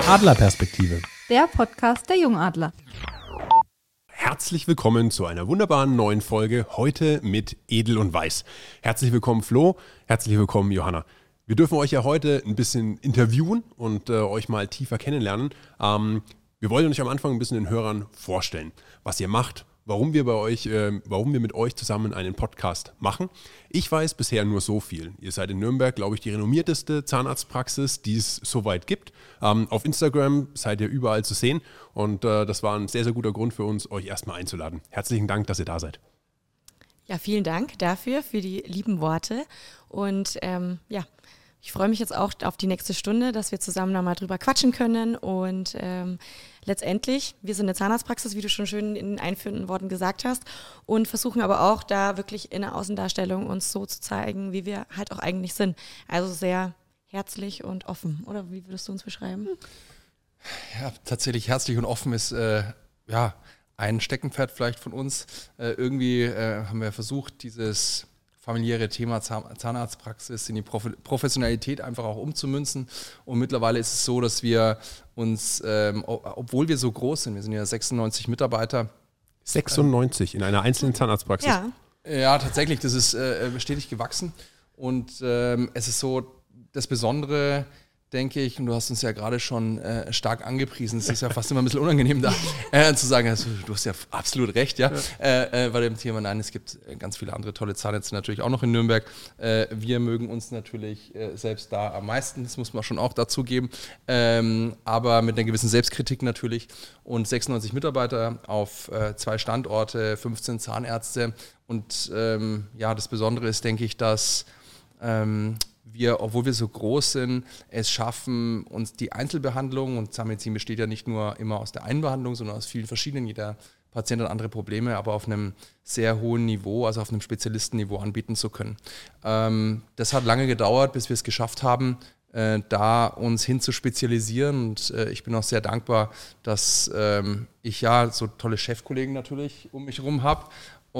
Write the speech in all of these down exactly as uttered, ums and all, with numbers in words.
Adlerperspektive. Der Podcast der Jungadler. Herzlich willkommen zu einer wunderbaren neuen Folge, heute mit Edel und Weiß. Herzlich willkommen Flo, herzlich willkommen Johanna. Wir dürfen euch ja heute ein bisschen interviewen und äh, euch mal tiefer kennenlernen. Ähm, wir wollen euch am Anfang ein bisschen den Hörern vorstellen, was ihr macht, warum wir bei euch, äh, warum wir mit euch zusammen einen Podcast machen. Ich weiß bisher nur so viel. Ihr seid in Nürnberg, glaube ich, die renommierteste Zahnarztpraxis, die es soweit gibt. Ähm, auf Instagram seid ihr überall zu sehen und äh, das war ein sehr, sehr guter Grund für uns, euch erstmal einzuladen. Herzlichen Dank, dass ihr da seid. Ja, vielen Dank dafür, für die lieben Worte und ähm, ja, ich freue mich jetzt auch auf die nächste Stunde, dass wir zusammen nochmal drüber quatschen können und ähm, letztendlich, wir sind eine Zahnarztpraxis, wie du schon schön in den einführenden Worten gesagt hast und versuchen aber auch da wirklich in der Außendarstellung uns so zu zeigen, wie wir halt auch eigentlich sind. Also sehr herzlich und offen, oder wie würdest du uns beschreiben? Ja, tatsächlich herzlich und offen ist äh, ja ein Steckenpferd vielleicht von uns. Äh, irgendwie äh, haben wir versucht, dieses familiäre Thema Zahnarztpraxis in die Professionalität einfach auch umzumünzen. Und mittlerweile ist es so, dass wir uns, ähm, obwohl wir so groß sind, wir sind ja sechsundneunzig Mitarbeiter. sechsundneunzig in einer einzelnen Zahnarztpraxis? Ja, ja tatsächlich, das ist äh, stetig gewachsen. Und ähm, es ist so, das Besondere, denke ich, und du hast uns ja gerade schon äh, stark angepriesen, es ist ja fast immer ein bisschen unangenehm da äh, zu sagen, also, du hast ja absolut recht, ja, ja. Äh, äh, bei dem Thema. Nein, es gibt ganz viele andere tolle Zahnärzte natürlich auch noch in Nürnberg. Äh, wir mögen uns natürlich äh, selbst da am meisten, das muss man schon auch dazugeben, ähm, aber mit einer gewissen Selbstkritik natürlich und sechsundneunzig Mitarbeiter auf äh, zwei Standorte, fünfzehn Zahnärzte und ähm, ja, das Besondere ist, denke ich, dass ähm, wir, obwohl wir so groß sind, es schaffen, uns die Einzelbehandlung, und Zahnmedizin besteht ja nicht nur immer aus der Einbehandlung, sondern aus vielen verschiedenen, jeder Patient hat andere Probleme, aber auf einem sehr hohen Niveau, also auf einem Spezialistenniveau anbieten zu können. Ähm, das hat lange gedauert, bis wir es geschafft haben, äh, da uns hin zu spezialisieren und äh, ich bin auch sehr dankbar, dass ähm, ich ja so tolle Chefkollegen natürlich um mich herum habe.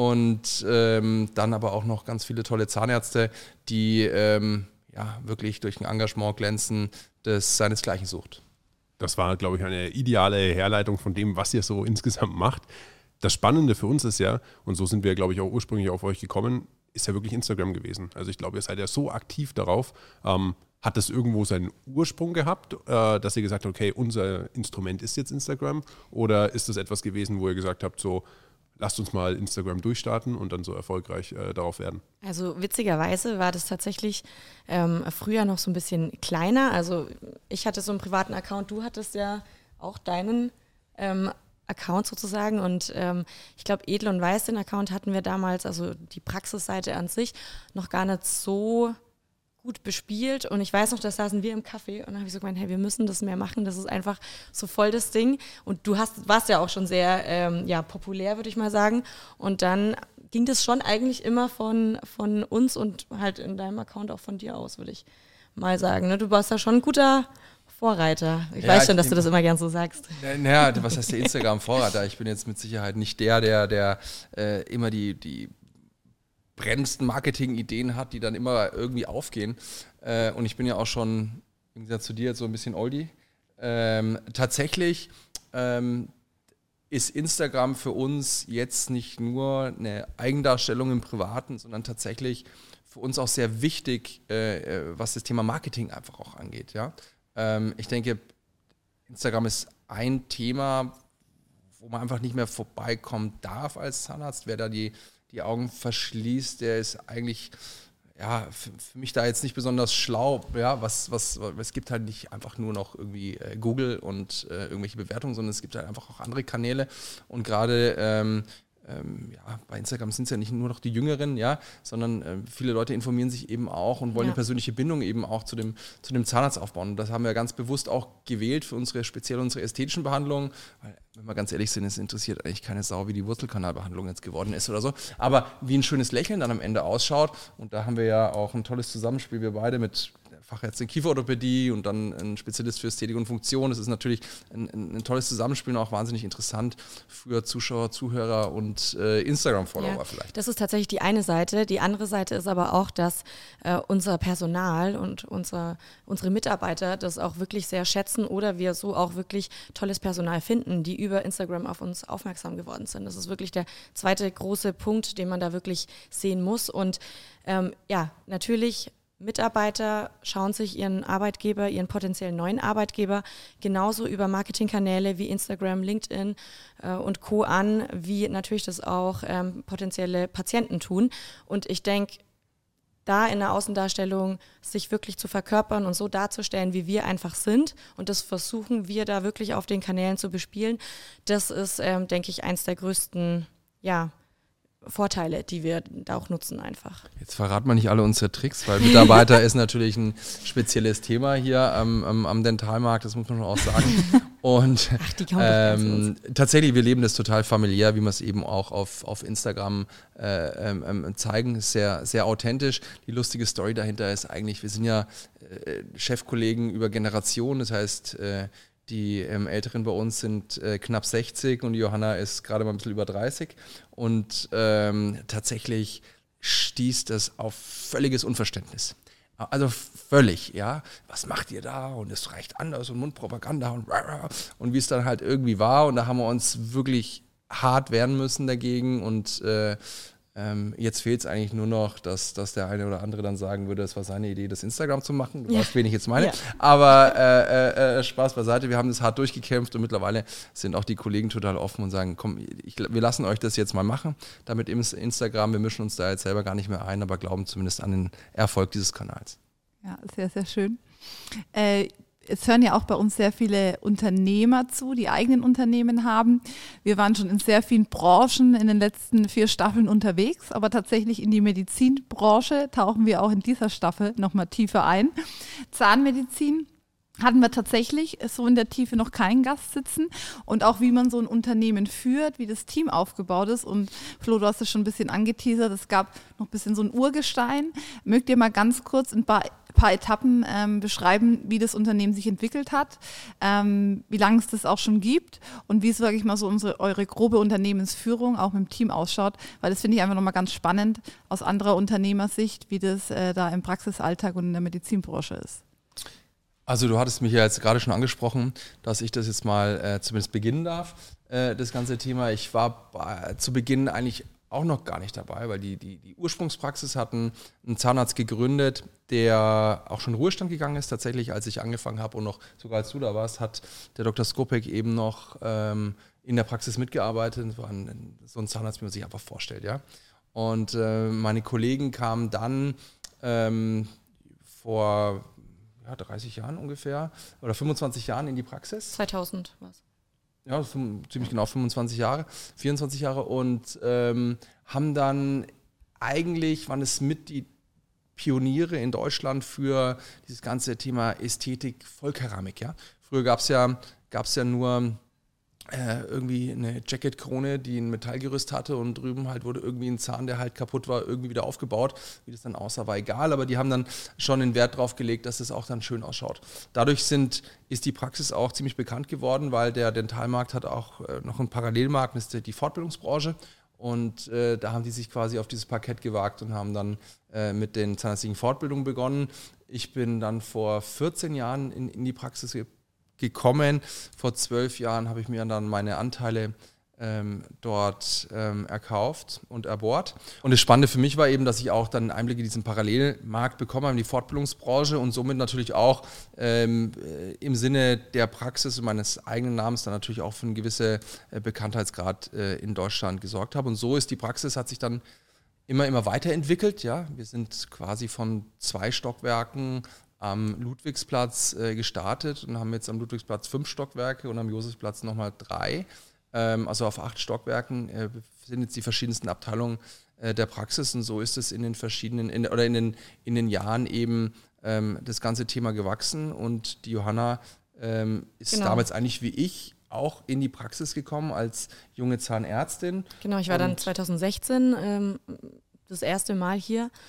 Und ähm, dann aber auch noch ganz viele tolle Zahnärzte, die ähm, ja, wirklich durch ein Engagement glänzen, das seinesgleichen sucht. Das war, glaube ich, eine ideale Herleitung von dem, was ihr so insgesamt macht. Das Spannende für uns ist ja, und so sind wir, glaube ich, auch ursprünglich auf euch gekommen, ist ja wirklich Instagram gewesen. Also ich glaube, ihr seid ja so aktiv darauf. Ähm, hat das irgendwo seinen Ursprung gehabt, äh, dass ihr gesagt habt, okay, unser Instrument ist jetzt Instagram? Oder ist das etwas gewesen, wo ihr gesagt habt, so, lasst uns mal Instagram durchstarten und dann so erfolgreich äh, darauf werden? Also witzigerweise war das tatsächlich ähm, früher noch so ein bisschen kleiner. Also ich hatte so einen privaten Account, du hattest ja auch deinen ähm, Account sozusagen und ähm, ich glaube Edel und Weiß, den Account hatten wir damals, also die Praxisseite an sich, noch gar nicht so gut bespielt und ich weiß noch, da saßen wir im Café und dann habe ich so gemeint, hey, wir müssen das mehr machen, das ist einfach so voll das Ding und du hast, warst ja auch schon sehr ähm, ja, populär, würde ich mal sagen und dann ging das schon eigentlich immer von, von uns und halt in deinem Account auch von dir aus, würde ich mal sagen. Ne? Du warst da schon ein guter Vorreiter. Ich ja, weiß schon, ich dass du das immer gern so sagst. Naja, was heißt der Instagram-Vorreiter? Ich bin jetzt mit Sicherheit nicht der, der, der äh, immer die, die brennendsten Marketing-Ideen hat, die dann immer irgendwie aufgehen. Äh, und ich bin ja auch schon, im Gegensatz zu dir, jetzt so ein bisschen Oldie. Ähm, tatsächlich ähm, ist Instagram für uns jetzt nicht nur eine Eigendarstellung im Privaten, sondern tatsächlich für uns auch sehr wichtig, äh, was das Thema Marketing einfach auch angeht. Ja? Ähm, ich denke, Instagram ist ein Thema, wo man einfach nicht mehr vorbeikommen darf als Zahnarzt. Wer da die die Augen verschließt, der ist eigentlich ja, für, für mich da jetzt nicht besonders schlau. Ja, was, was, es gibt halt nicht einfach nur noch irgendwie äh, Google und äh, irgendwelche Bewertungen, sondern es gibt halt einfach auch andere Kanäle. Und gerade ähm, ähm, ja, bei Instagram sind es ja nicht nur noch die Jüngeren, ja, sondern äh, viele Leute informieren sich eben auch und wollen ja. eine persönliche Bindung eben auch zu dem, zu dem Zahnarzt aufbauen. Und das haben wir ganz bewusst auch gewählt für unsere, speziell unsere ästhetischen Behandlungen. Weil, wenn wir ganz ehrlich sind, es interessiert eigentlich keine Sau, wie die Wurzelkanalbehandlung jetzt geworden ist oder so. Aber wie ein schönes Lächeln dann am Ende ausschaut. Und da haben wir ja auch ein tolles Zusammenspiel, wir beide mit Fachärztin Kieferorthopädie und dann ein Spezialist für Ästhetik und Funktion. Das ist natürlich ein, ein, ein tolles Zusammenspiel und auch wahnsinnig interessant für Zuschauer, Zuhörer und äh, Instagram-Follower ja, vielleicht. Das ist tatsächlich die eine Seite. Die andere Seite ist aber auch, dass äh, unser Personal und unser, unsere Mitarbeiter das auch wirklich sehr schätzen oder wir so auch wirklich tolles Personal finden, die über Instagram auf uns aufmerksam geworden sind. Das ist wirklich der zweite große Punkt, den man da wirklich sehen muss. Und ähm, ja, natürlich Mitarbeiter schauen sich ihren Arbeitgeber, ihren potenziellen neuen Arbeitgeber genauso über Marketingkanäle wie Instagram, LinkedIn äh, und Co. an, wie natürlich das auch ähm, potenzielle Patienten tun. Und ich denke, da in der Außendarstellung sich wirklich zu verkörpern und so darzustellen, wie wir einfach sind, und das versuchen wir da wirklich auf den Kanälen zu bespielen, das ist, ähm, denke ich, eins der größten, ja, Vorteile, die wir da auch nutzen einfach. Jetzt verraten wir nicht alle unsere Tricks, weil Mitarbeiter ist natürlich ein spezielles Thema hier am, am, am Dentalmarkt, das muss man schon auch sagen. Und Ach, die kann man ähm, tatsächlich, wir leben das total familiär, wie wir es eben auch auf, auf Instagram äh, ähm, zeigen, ist sehr, sehr authentisch. Die lustige Story dahinter ist eigentlich, wir sind ja äh, Chefkollegen über Generationen, das heißt, äh, die ähm, Älteren bei uns sind äh, knapp sechzig und Johanna ist gerade mal ein bisschen über dreißig. Und ähm, tatsächlich stieß das auf völliges Unverständnis. Also völlig, ja. Was macht ihr da? Und es reicht anders und Mundpropaganda und und wie es dann halt irgendwie war. Und da haben wir uns wirklich hart wehren müssen dagegen. Und äh, Ähm, jetzt fehlt es eigentlich nur noch, dass, dass der eine oder andere dann sagen würde, es war seine Idee, das Instagram zu machen. Du ja. weißt, wen ich jetzt meine. Ja. Aber äh, äh, Spaß beiseite, wir haben das hart durchgekämpft und mittlerweile sind auch die Kollegen total offen und sagen, komm, ich, wir lassen euch das jetzt mal machen. Damit im Instagram, wir mischen uns da jetzt selber gar nicht mehr ein, aber glauben zumindest an den Erfolg dieses Kanals. Ja, sehr, sehr schön. Äh, Es hören ja auch bei uns sehr viele Unternehmer zu, die eigenen Unternehmen haben. Wir waren schon in sehr vielen Branchen in den letzten vier Staffeln unterwegs, aber tatsächlich in die Medizinbranche tauchen wir auch in dieser Staffel nochmal tiefer ein. Zahnmedizin hatten wir tatsächlich so in der Tiefe noch keinen Gast sitzen, und auch wie man so ein Unternehmen führt, wie das Team aufgebaut ist. Und Flo, du hast es schon ein bisschen angeteasert, es gab noch ein bisschen so ein Urgestein. Mögt ihr mal ganz kurz ein paar, paar Etappen ähm, beschreiben, wie das Unternehmen sich entwickelt hat, ähm, wie lange es das auch schon gibt und wie es, sage ich mal, so unsere, eure grobe Unternehmensführung auch mit dem Team ausschaut, weil das finde ich einfach nochmal ganz spannend aus anderer Unternehmersicht, wie das äh, da im Praxisalltag und in der Medizinbranche ist. Also du hattest mich ja jetzt gerade schon angesprochen, dass ich das jetzt mal äh, zumindest beginnen darf, äh, das ganze Thema. Ich war bei, zu Beginn eigentlich auch noch gar nicht dabei, weil die, die, die Ursprungspraxis hatten einen Zahnarzt gegründet, der auch schon in Ruhestand gegangen ist. Tatsächlich, als ich angefangen habe und noch sogar als du da warst, hat der Doktor Skopek eben noch ähm, in der Praxis mitgearbeitet. Das war ein, so ein Zahnarzt, wie man sich einfach vorstellt. Ja? Und äh, meine Kollegen kamen dann ähm, vor... Ja, dreißig Jahren ungefähr oder fünfundzwanzig Jahren in die Praxis. zweitausend war es. Ja, ziemlich genau fünfundzwanzig Jahre, vierundzwanzig Jahre und ähm, haben dann eigentlich, waren es mit die Pioniere in Deutschland für dieses ganze Thema Ästhetik, Vollkeramik. Ja? Früher gab es ja, gab's ja nur äh, irgendwie eine Jacketkrone, die ein Metallgerüst hatte und drüben halt wurde irgendwie ein Zahn, der halt kaputt war, irgendwie wieder aufgebaut. Wie das dann aussah, war egal, aber die haben dann schon den Wert drauf gelegt, dass es auch dann schön ausschaut. Dadurch sind, ist die Praxis auch ziemlich bekannt geworden, weil der Dentalmarkt hat auch äh, noch einen Parallelmarkt, das ist die Fortbildungsbranche. Und äh, da haben die sich quasi auf dieses Parkett gewagt und haben dann äh, mit den zahnärztlichen Fortbildungen begonnen. Ich bin dann vor vierzehn Jahren in, in die Praxis ge- gekommen. Vor zwölf Jahren habe ich mir dann meine Anteile ähm, dort ähm, erkauft und erbohrt. Und das Spannende für mich war eben, dass ich auch dann einen Einblick in diesen Parallelmarkt bekommen habe, in die Fortbildungsbranche und somit natürlich auch ähm, im Sinne der Praxis und meines eigenen Namens dann natürlich auch für einen gewissen äh, Bekanntheitsgrad äh, in Deutschland gesorgt habe. Und so ist die Praxis, hat sich dann immer, immer weiterentwickelt. Ja? Wir sind quasi von zwei Stockwerken am Ludwigsplatz äh, gestartet und haben jetzt am Ludwigsplatz fünf Stockwerke und am Josefsplatz nochmal drei. Ähm, also auf acht Stockwerken äh, sind jetzt die verschiedensten Abteilungen äh, der Praxis und so ist es in den verschiedenen, in, oder in den, in den Jahren eben ähm, das ganze Thema gewachsen und die Johanna ähm, ist genau. damals eigentlich wie ich auch in die Praxis gekommen als junge Zahnärztin. Genau, ich war und dann zweitausendsechzehn ähm, das erste Mal hier.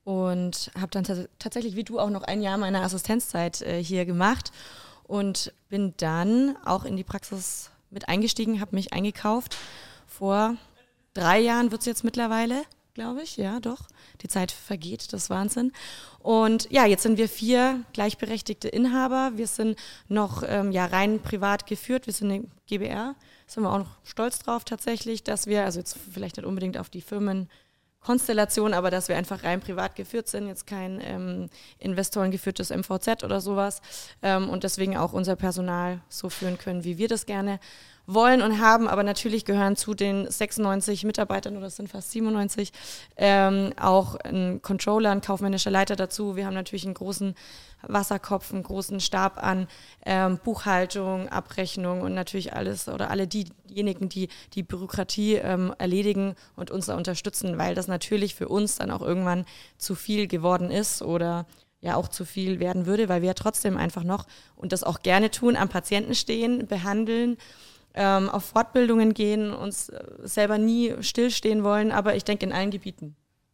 und habe dann t- tatsächlich wie du auch noch ein Jahr meiner Assistenzzeit äh, hier gemacht und bin dann auch in die Praxis mit eingestiegen, habe mich eingekauft. Vor drei Jahren wird es jetzt mittlerweile, glaube ich, ja doch. Die Zeit vergeht, das ist Wahnsinn. Und ja, jetzt sind wir vier gleichberechtigte Inhaber. Wir sind noch ähm, ja, rein privat geführt. Wir sind eine G b R. Da sind wir auch noch stolz drauf tatsächlich, dass wir, also jetzt vielleicht nicht unbedingt auf die Firmenkonstellation, aber dass wir einfach rein privat geführt sind, jetzt kein ähm, investorengeführtes M V Z oder sowas ähm, und deswegen auch unser Personal so führen können, wie wir das gerne wollen und haben, aber natürlich gehören zu den sechsundneunzig Mitarbeitern, oder es sind fast siebenundneunzig, ähm, auch ein Controller, ein kaufmännischer Leiter dazu. Wir haben natürlich einen großen Wasserkopf, einen großen Stab an ähm, Buchhaltung, Abrechnung und natürlich alles oder alle diejenigen, die die Bürokratie ähm, erledigen und uns da unterstützen, weil das natürlich für uns dann auch irgendwann zu viel geworden ist oder ja auch zu viel werden würde, weil wir ja trotzdem einfach noch und das auch gerne tun, am Patienten stehen, behandeln, ähm, auf Fortbildungen gehen, uns selber nie stillstehen wollen, aber ich denke in allen Gebieten.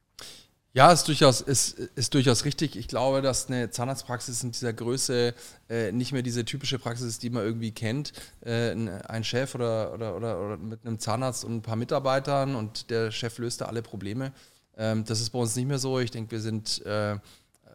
Ja, ist durchaus, ist, ist durchaus richtig. Ich glaube, dass eine Zahnarztpraxis in dieser Größe äh, nicht mehr diese typische Praxis ist, die man irgendwie kennt. Äh, ein Chef oder, oder, oder, oder mit einem Zahnarzt und ein paar Mitarbeitern und der Chef löst da alle Probleme. Ähm, das ist bei uns nicht mehr so. Ich denke, wir sind äh, äh,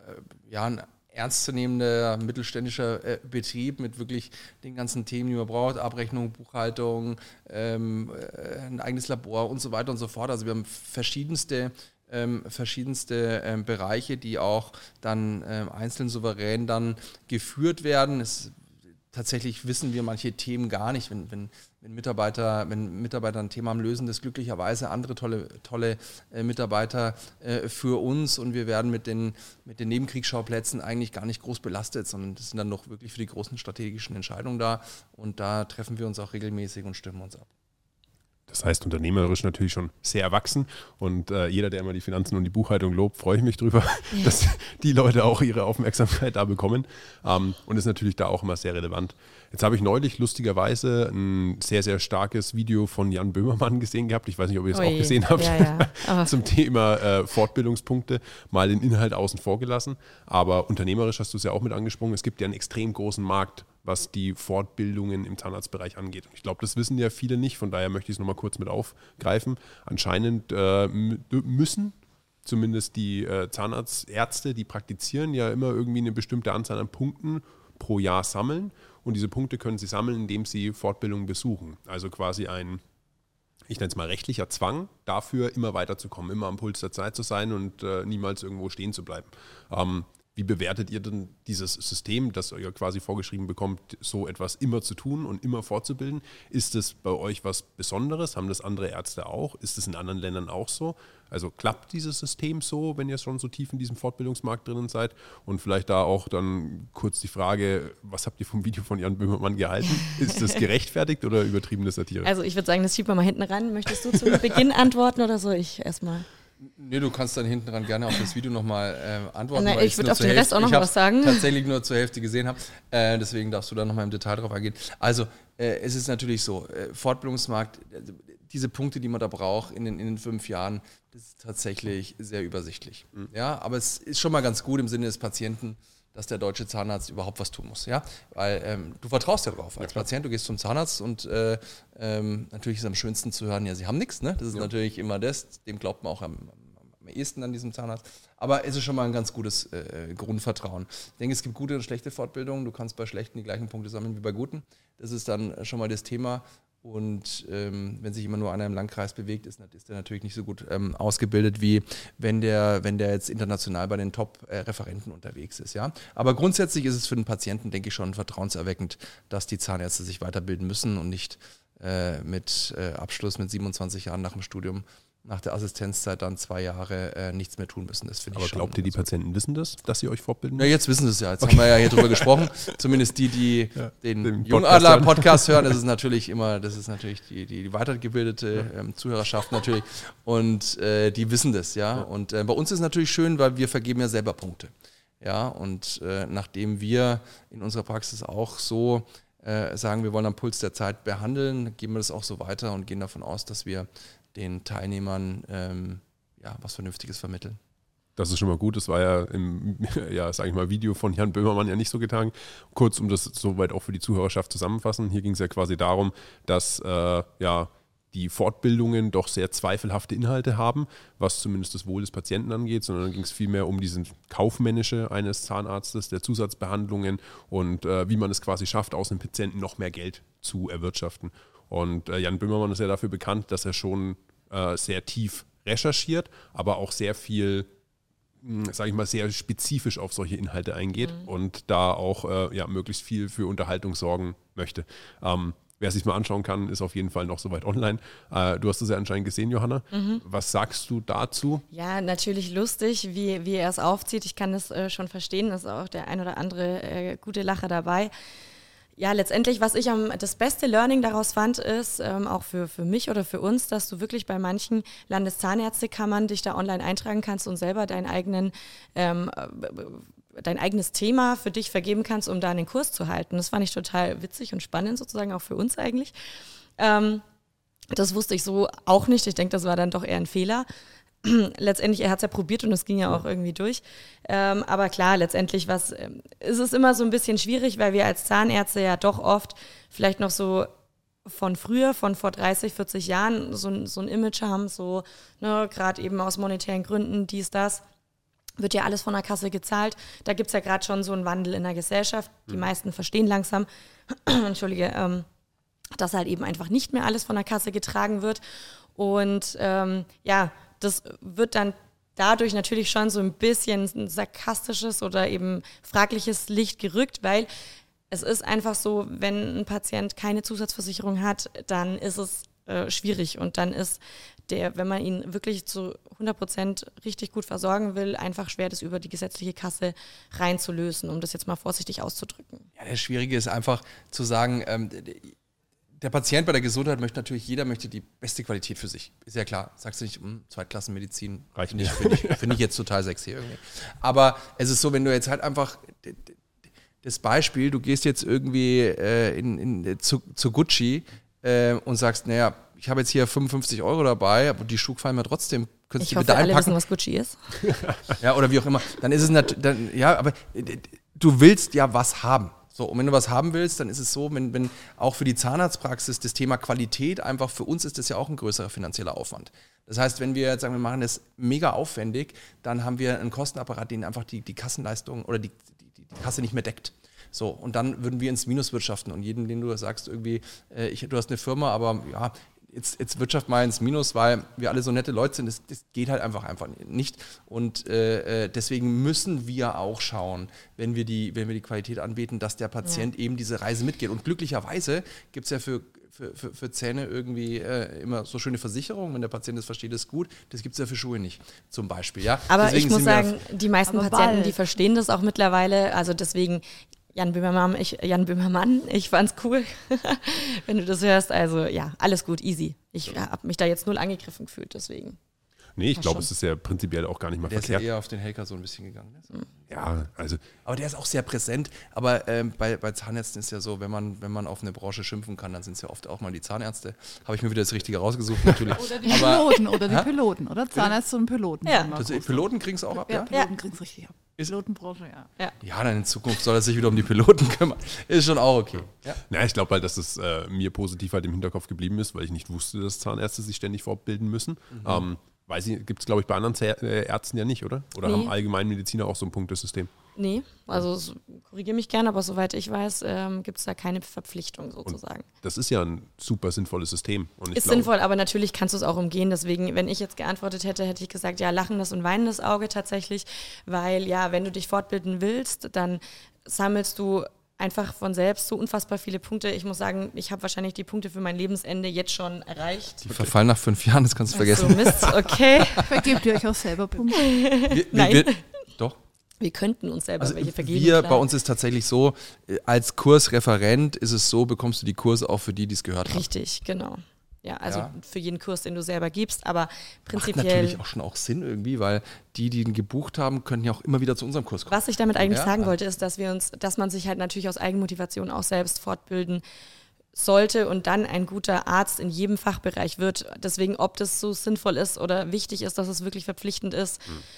ja ein ernstzunehmender mittelständischer äh, Betrieb mit wirklich den ganzen Themen, die man braucht, Abrechnung, Buchhaltung, ähm, äh, ein eigenes Labor und so weiter und so fort. Also wir haben verschiedenste Ähm, verschiedenste ähm, Bereiche, die auch dann ähm, einzeln souverän dann geführt werden. Es, tatsächlich wissen wir manche Themen gar nicht, wenn, wenn, wenn, Mitarbeiter, wenn Mitarbeiter ein Thema haben, lösen das glücklicherweise andere tolle, tolle äh, Mitarbeiter äh, für uns und wir werden mit den, mit den Nebenkriegsschauplätzen eigentlich gar nicht groß belastet, sondern das sind dann noch wirklich für die großen strategischen Entscheidungen da und da treffen wir uns auch regelmäßig und stimmen uns ab. Das heißt, unternehmerisch natürlich schon sehr erwachsen und äh, jeder, der immer die Finanzen und die Buchhaltung lobt, freue ich mich drüber, ja. dass die Leute auch ihre Aufmerksamkeit da bekommen ähm, und ist natürlich da auch immer sehr relevant. Jetzt habe ich neulich lustigerweise ein sehr, sehr starkes Video von Jan Böhmermann gesehen gehabt. Ich weiß nicht, ob ihr das Ui. auch gesehen habt. Ja, ja. Zum Thema äh, Fortbildungspunkte. Mal den Inhalt außen vor gelassen. Aber unternehmerisch hast du es ja auch mit angesprochen. Es gibt ja einen extrem großen Markt, was die Fortbildungen im Zahnarztbereich angeht. Und ich glaube, das wissen ja viele nicht. Von daher möchte ich es nochmal kurz mit aufgreifen. Anscheinend äh, müssen zumindest die äh, Zahnarztärzte, die praktizieren, ja immer irgendwie eine bestimmte Anzahl an Punkten pro Jahr sammeln. Und diese Punkte können sie sammeln, indem sie Fortbildungen besuchen. Also quasi ein, ich nenne es mal rechtlicher Zwang, dafür immer weiterzukommen, immer am Puls der Zeit zu sein und äh, niemals irgendwo stehen zu bleiben. Ähm, wie bewertet ihr denn dieses System, das ihr quasi vorgeschrieben bekommt, so etwas immer zu tun und immer fortzubilden? Ist es bei euch was Besonderes? Haben das andere Ärzte auch? Ist es in anderen Ländern auch so? Also klappt dieses System so, wenn ihr schon so tief in diesem Fortbildungsmarkt drinnen seid? Und vielleicht da auch dann kurz die Frage, was habt ihr vom Video von Jan Böhmermann gehalten? Ist das gerechtfertigt oder übertriebene Satire? Also ich würde sagen, das schiebt man mal hinten ran. Möchtest du zu Beginn antworten oder soll ich erstmal? Nee, du kannst dann hinten dran gerne auf das Video nochmal äh, antworten. Na, weil ich würde auf den Hälfte, Rest auch noch was sagen. Tatsächlich nur zur Hälfte gesehen habe. Äh, deswegen darfst du da nochmal im Detail drauf eingehen. Also, äh, es ist natürlich so, äh, Fortbildungsmarkt, äh, diese Punkte, die man da braucht in den, in den fünf Jahren, das ist tatsächlich sehr übersichtlich. Mhm. Ja, aber es ist schon mal ganz gut im Sinne des Patienten, dass der deutsche Zahnarzt überhaupt was tun muss, ja, weil ähm, du vertraust ja drauf als ja, Patient, du gehst zum Zahnarzt und äh, ähm, natürlich ist es am schönsten zu hören, ja, sie haben nichts, ne, das ist ja natürlich immer das, dem glaubt man auch am, am ehesten an diesem Zahnarzt, aber es ist schon mal ein ganz gutes äh, Grundvertrauen. Ich denke, es gibt gute und schlechte Fortbildungen, du kannst bei schlechten die gleichen Punkte sammeln wie bei guten, das ist dann schon mal das Thema. Und ähm, wenn sich immer nur einer im Landkreis bewegt, ist, ist der natürlich nicht so gut ähm, ausgebildet, wie wenn der, wenn der jetzt international bei den Top-Referenten äh, unterwegs ist. Ja? Aber grundsätzlich ist es für den Patienten, denke ich, schon vertrauenserweckend, dass die Zahnärzte sich weiterbilden müssen und nicht äh, mit äh, Abschluss mit siebenundzwanzig Jahren nach dem Studium, nach der Assistenzzeit dann zwei Jahre äh, nichts mehr tun müssen. Das finde ich Aber schon. glaubt ihr, die also Patienten wissen das, dass sie euch fortbilden? Na, jetzt wissen sie es ja. Jetzt okay. haben wir ja hier drüber gesprochen. Zumindest die, die ja, den, den Jungadler-Podcast hören. Das ist natürlich immer, das ist natürlich die, die, die weitergebildete ähm, Zuhörerschaft natürlich. Und äh, die wissen das, ja. ja. Und äh, bei uns ist es natürlich schön, weil wir vergeben ja selber Punkte. Ja, und äh, nachdem wir in unserer Praxis auch so äh, sagen, wir wollen am Puls der Zeit behandeln, geben wir das auch so weiter und gehen davon aus, dass wir den Teilnehmern ähm, ja, was Vernünftiges vermitteln. Das ist schon mal gut. Das war ja im, ja, sag ich mal, Video von Jan Böhmermann ja nicht so getan. Kurz, um das soweit auch für die Zuhörerschaft zusammenfassen. Hier ging es ja quasi darum, dass äh, ja, die Fortbildungen doch sehr zweifelhafte Inhalte haben, was zumindest das Wohl des Patienten angeht, sondern dann ging es vielmehr um diesen Kaufmännische eines Zahnarztes, der Zusatzbehandlungen und äh, wie man es quasi schafft, aus dem Patienten noch mehr Geld zu erwirtschaften. Und äh, Jan Böhmermann ist ja dafür bekannt, dass er schon äh, sehr tief recherchiert, aber auch sehr viel, sage ich mal, sehr spezifisch auf solche Inhalte eingeht mhm. und da auch äh, ja, möglichst viel für Unterhaltung sorgen möchte. Ähm, wer es sich mal anschauen kann, ist auf jeden Fall noch soweit online. Äh, du hast es ja anscheinend gesehen, Johanna. Mhm. Was sagst du dazu? Ja, natürlich lustig, wie, wie er es aufzieht. Ich kann das äh, schon verstehen, da ist auch der ein oder andere äh, gute Lacher dabei. Ja, letztendlich, was ich am das beste Learning daraus fand, ist, ähm, auch für, für mich oder für uns, dass du wirklich bei manchen Landeszahnärztekammern dich da online eintragen kannst und selber deinen eigenen, ähm, dein eigenes Thema für dich vergeben kannst, um da einen Kurs zu halten. Das fand ich total witzig und spannend sozusagen, auch für uns eigentlich. Ähm, das wusste ich so auch nicht. Ich denke, das war dann doch eher ein Fehler. Letztendlich, er hat es ja probiert und es ging ja auch irgendwie durch. Ähm, aber klar, letztendlich was, ähm, ist es immer so ein bisschen schwierig, weil wir als Zahnärzte ja doch oft vielleicht noch so von früher, von vor dreißig, vierzig Jahren so, so ein Image haben, so ne, gerade eben aus monetären Gründen, dies, das, wird ja alles von der Kasse gezahlt. Da gibt es ja gerade schon so einen Wandel in der Gesellschaft. Die meisten verstehen langsam, Entschuldige, ähm, dass halt eben einfach nicht mehr alles von der Kasse getragen wird. Und ähm, ja, das wird dann dadurch natürlich schon so ein bisschen ein sarkastisches oder eben fragliches Licht gerückt, weil es ist einfach so, wenn ein Patient keine Zusatzversicherung hat, dann ist es äh, schwierig und dann ist der, wenn man ihn wirklich zu hundert Prozent richtig gut versorgen will, einfach schwer, das über die gesetzliche Kasse reinzulösen, um das jetzt mal vorsichtig auszudrücken. Ja, das Schwierige ist einfach zu sagen, ähm, der Patient bei der Gesundheit möchte natürlich, jeder möchte die beste Qualität für sich. Ist ja klar. Sagst du nicht, hm, Zweitklassenmedizin reicht nicht. Finde ich, find ich jetzt total sexy irgendwie. Aber es ist so, wenn du jetzt halt einfach das Beispiel, du gehst jetzt irgendwie äh, in, in, zu, zu Gucci äh, und sagst, naja, ich habe jetzt hier fünfundfünfzig Euro dabei, aber die Schuhe fallen mir trotzdem. Könntest ich du hoffe, bitte alle einpacken? wissen, was Gucci ist. Ja, oder wie auch immer. Dann ist es natürlich, ja, aber du willst ja was haben. So, und wenn du was haben willst, dann ist es so, wenn, wenn auch für die Zahnarztpraxis das Thema Qualität einfach, für uns ist das ja auch ein größerer finanzieller Aufwand. Das heißt, wenn wir jetzt sagen, wir machen das mega aufwendig, dann haben wir einen Kostenapparat, den einfach die, die Kassenleistung oder die, die, die Kasse nicht mehr deckt. So, und dann würden wir ins Minus wirtschaften und jeden, den du sagst, irgendwie, äh, ich, du hast eine Firma, aber ja, Jetzt, jetzt wirtschaft mal ins Minus, weil wir alle so nette Leute sind, das, das geht halt einfach einfach nicht. Und äh, deswegen müssen wir auch schauen, wenn wir die, wenn wir die Qualität anbieten, dass der Patient ja. eben diese Reise mitgeht. Und glücklicherweise gibt es ja für, für, für, für Zähne irgendwie äh, immer so schöne Versicherungen, wenn der Patient das versteht, ist gut. Das gibt es ja für Schuhe nicht, zum Beispiel. Ja? Aber deswegen ich muss sagen, wir, die meisten Patienten, bald. die verstehen das auch mittlerweile, also deswegen Jan Böhmermann, ich, Jan Böhmermann, ich fand's cool, wenn du das hörst. Also ja, alles gut, easy. Ich habe mich da jetzt null angegriffen gefühlt, deswegen. Nee, ich glaube, es ist ja prinzipiell auch gar nicht mal der verkehrt. Der ist ja eher auf den Hacker so ein bisschen gegangen. Ne? Ja, also. Aber der ist auch sehr präsent. Aber ähm, bei, bei Zahnärzten ist ja so, wenn man, wenn man auf eine Branche schimpfen kann, dann sind es ja oft auch mal die Zahnärzte. Habe ich mir wieder das Richtige rausgesucht, natürlich. Oder die Aber, Piloten, oder die Piloten, oder? Zahnärzte und Piloten. Ja. Also, Piloten kriegen es auch ab, ja? Ja, Piloten kriegen es richtig ab. Pilotenbranche, ja. ja. Ja, dann in Zukunft soll er sich wieder um die Piloten kümmern. Ist schon auch okay. Ja, ja ich glaube halt, dass es äh, mir positiv halt im Hinterkopf geblieben ist, weil ich nicht wusste, dass Zahnärzte sich ständig fortbilden müssen. Mhm. Ähm, weiß ich, gibt es, glaube ich, bei anderen Zäh- äh, Ärzten ja nicht, oder? Oder nee. haben Allgemeinmediziner auch so ein Punktesystem? Nee, also so, korrigiere mich gerne, aber soweit ich weiß, ähm, gibt es da keine Verpflichtung sozusagen. Und das ist ja ein super sinnvolles System. Und ich ist glaube, sinnvoll, aber natürlich kannst du es auch umgehen. Deswegen, wenn ich jetzt geantwortet hätte, hätte ich gesagt, ja, lachendes und weinendes Auge tatsächlich, weil ja, wenn du dich fortbilden willst, dann sammelst du einfach von selbst so unfassbar viele Punkte. Ich muss sagen, ich habe wahrscheinlich die Punkte für mein Lebensende jetzt schon erreicht. Die verfallen nach fünf Jahren, das kannst du vergessen. So, Mist, okay. Vergebt ihr euch auch selber Punkte? Wir, Nein. Wir, doch. Wir könnten uns selber also welche vergeben. Wir, klar. bei uns ist tatsächlich so, als Kursreferent ist es so, bekommst du die Kurse auch für die, die es gehört haben. Richtig, genau. Ja, also Ja. für jeden Kurs, den du selber gibst, aber Macht prinzipiell. natürlich auch schon auch Sinn irgendwie, weil die, die ihn gebucht haben, können ja auch immer wieder zu unserem Kurs kommen. Was ich damit eigentlich Ja. sagen wollte, ist, dass wir uns, dass man sich halt natürlich aus Eigenmotivation auch selbst fortbilden sollte und dann ein guter Arzt in jedem Fachbereich wird. Deswegen, ob das so sinnvoll ist oder wichtig ist, dass es wirklich verpflichtend ist,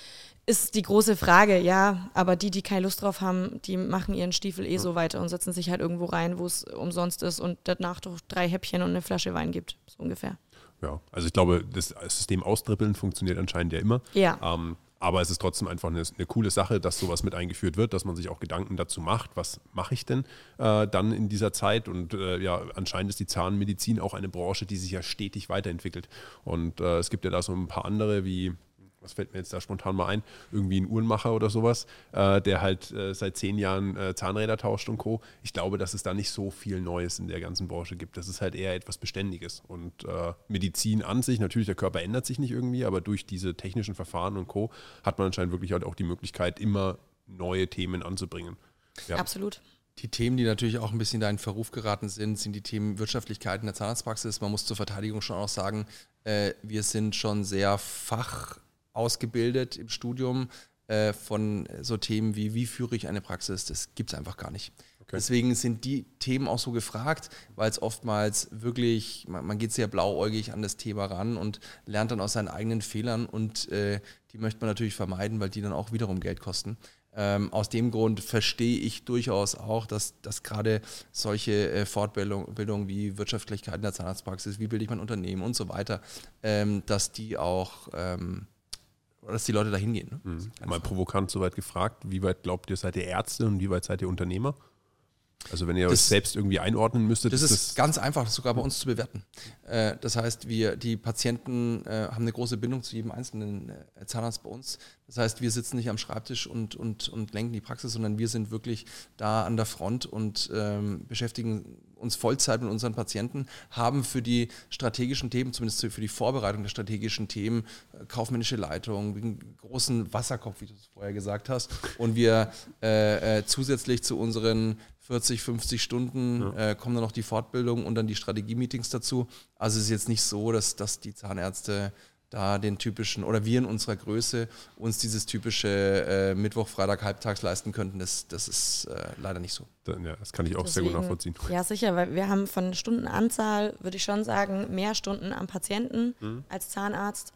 ist die große Frage, ja, aber die, die keine Lust drauf haben, die machen ihren Stiefel eh so weiter und setzen sich halt irgendwo rein, wo es umsonst ist und danach doch drei Häppchen und eine Flasche Wein gibt, so ungefähr. Ja, also ich glaube, das System austrippeln funktioniert anscheinend ja immer. Ja. Ähm, aber es ist trotzdem einfach eine, eine coole Sache, dass sowas mit eingeführt wird, dass man sich auch Gedanken dazu macht, was mache ich denn äh, dann in dieser Zeit? Und äh, ja, anscheinend ist die Zahnmedizin auch eine Branche, die sich ja stetig weiterentwickelt. Und äh, es gibt ja da so ein paar andere wie... was fällt mir jetzt da spontan mal ein, irgendwie ein Uhrenmacher oder sowas, äh, der halt äh, seit zehn Jahren äh, Zahnräder tauscht und Co. Ich glaube, dass es da nicht so viel Neues in der ganzen Branche gibt. Das ist halt eher etwas Beständiges. Und äh, Medizin an sich, natürlich, der Körper ändert sich nicht irgendwie, aber durch diese technischen Verfahren und Co. hat man anscheinend wirklich halt auch die Möglichkeit, immer neue Themen anzubringen. Ja. Absolut. Die Themen, die natürlich auch ein bisschen da in Verruf geraten sind, sind die Themen Wirtschaftlichkeit in der Zahnarztpraxis. Man muss zur Verteidigung schon auch sagen, äh, wir sind schon sehr fach ausgebildet im Studium äh, von so Themen wie, wie führe ich eine Praxis, das gibt es einfach gar nicht. Okay. Deswegen sind die Themen auch so gefragt, weil es oftmals wirklich, man, man geht sehr blauäugig an das Thema ran und lernt dann aus seinen eigenen Fehlern und äh, die möchte man natürlich vermeiden, weil die dann auch wiederum Geld kosten. Ähm, aus dem Grund verstehe ich durchaus auch, dass, dass gerade solche äh, Fortbildungen wie Wirtschaftlichkeit in der Zahnarztpraxis, wie bilde ich mein Unternehmen und so weiter, ähm, dass die auch ähm, oder dass die Leute da hingehen. Ne? Mhm. Mal provokant soweit gefragt, wie weit glaubt ihr, seid ihr Ärzte und wie weit seid ihr Unternehmer? Also wenn ihr das, euch selbst irgendwie einordnen müsstet. Das ist, ist das ganz einfach, sogar bei uns zu bewerten. Äh, das heißt, wir, die Patienten äh, haben eine große Bindung zu jedem einzelnen äh, Zahnarzt bei uns. Das heißt, wir sitzen nicht am Schreibtisch und, und, und lenken die Praxis, sondern wir sind wirklich da an der Front und ähm, beschäftigen uns Vollzeit mit unseren Patienten, haben für die strategischen Themen, zumindest für die Vorbereitung der strategischen Themen, äh, kaufmännische Leitung, einen großen Wasserkopf, wie du es vorher gesagt hast. Und wir äh, äh, zusätzlich zu unseren vierzig, fünfzig Stunden ja. äh, kommen dann noch die Fortbildung und dann die Strategie-Meetings dazu. Also es ist jetzt nicht so, dass, dass die Zahnärzte da den typischen, oder wir in unserer Größe uns dieses typische äh, Mittwoch, Freitag, Halbtags leisten könnten. Das, das ist äh, leider nicht so. Ja, das kann ich auch Deswegen, sehr gut nachvollziehen. Ja, sicher, weil wir haben von Stundenanzahl, würde ich schon sagen, mehr Stunden am Patienten mhm. als Zahnarzt.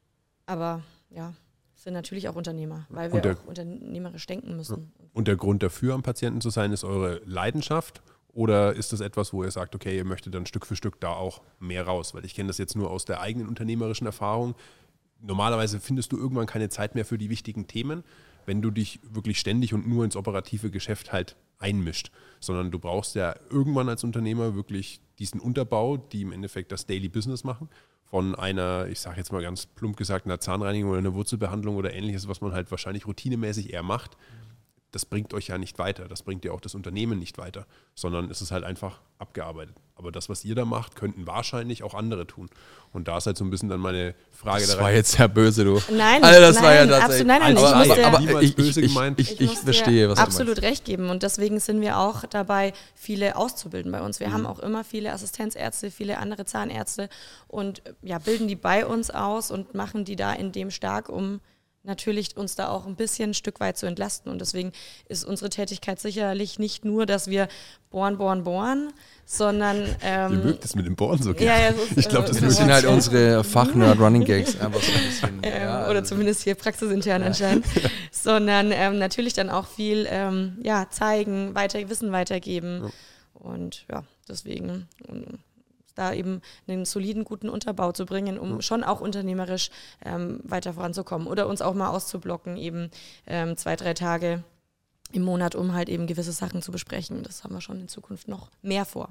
Aber ja, sind natürlich auch Unternehmer, weil wir der, auch unternehmerisch denken müssen. Und der Grund dafür, am Patienten zu sein, ist eure Leidenschaft? Oder ist das etwas, wo ihr sagt, okay, ihr möchtet dann Stück für Stück da auch mehr raus? Weil ich kenne das jetzt nur aus der eigenen unternehmerischen Erfahrung. Normalerweise findest du irgendwann keine Zeit mehr für die wichtigen Themen, wenn du dich wirklich ständig und nur ins operative Geschäft halt einmischt. Sondern du brauchst ja irgendwann als Unternehmer wirklich diesen Unterbau, die im Endeffekt das Daily Business machen. Von einer, ich sage jetzt mal ganz plump gesagt, einer Zahnreinigung oder einer Wurzelbehandlung oder ähnliches, was man halt wahrscheinlich routinemäßig eher macht. Das bringt euch ja nicht weiter, das bringt ja auch das Unternehmen nicht weiter, sondern es ist halt einfach abgearbeitet. Aber das, was ihr da macht, könnten wahrscheinlich auch andere tun. Und da ist halt so ein bisschen dann meine Frage. Das daran, war jetzt sehr böse, du. Nein, also das nein, war ja absolut, nein, nein, aber, ich aber, musste, aber, aber ich, böse ich, gemeint. ich, ich, ich ich verstehe, was absolut du meinst. recht geben und deswegen sind wir auch dabei, viele auszubilden bei uns. Wir Mhm. haben auch immer viele Assistenzärzte, viele andere Zahnärzte und ja, bilden die bei uns aus und machen die da in dem stark, um natürlich uns da auch ein bisschen ein Stück weit zu entlasten. Und deswegen ist unsere Tätigkeit sicherlich nicht nur, dass wir bohren, bohren, bohren, sondern... Ähm, ihr mögt es mit dem Bohren so gerne. Ja, ja, das ist, ich glaube, das äh, Das sind halt unsere Fach-Nerd-Running-Gags. Einfach so ein bisschen, ähm, ja, oder also. zumindest hier praxisintern ja. anscheinend. Sondern ähm, natürlich dann auch viel ähm, ja, zeigen, weiter, Wissen weitergeben. Ja. Und ja, deswegen... Um, da eben einen soliden, guten Unterbau zu bringen, um ja. schon auch unternehmerisch ähm, weiter voranzukommen oder uns auch mal auszublocken, eben ähm, zwei, drei Tage im Monat, um halt eben gewisse Sachen zu besprechen. Das haben wir schon in Zukunft noch mehr vor.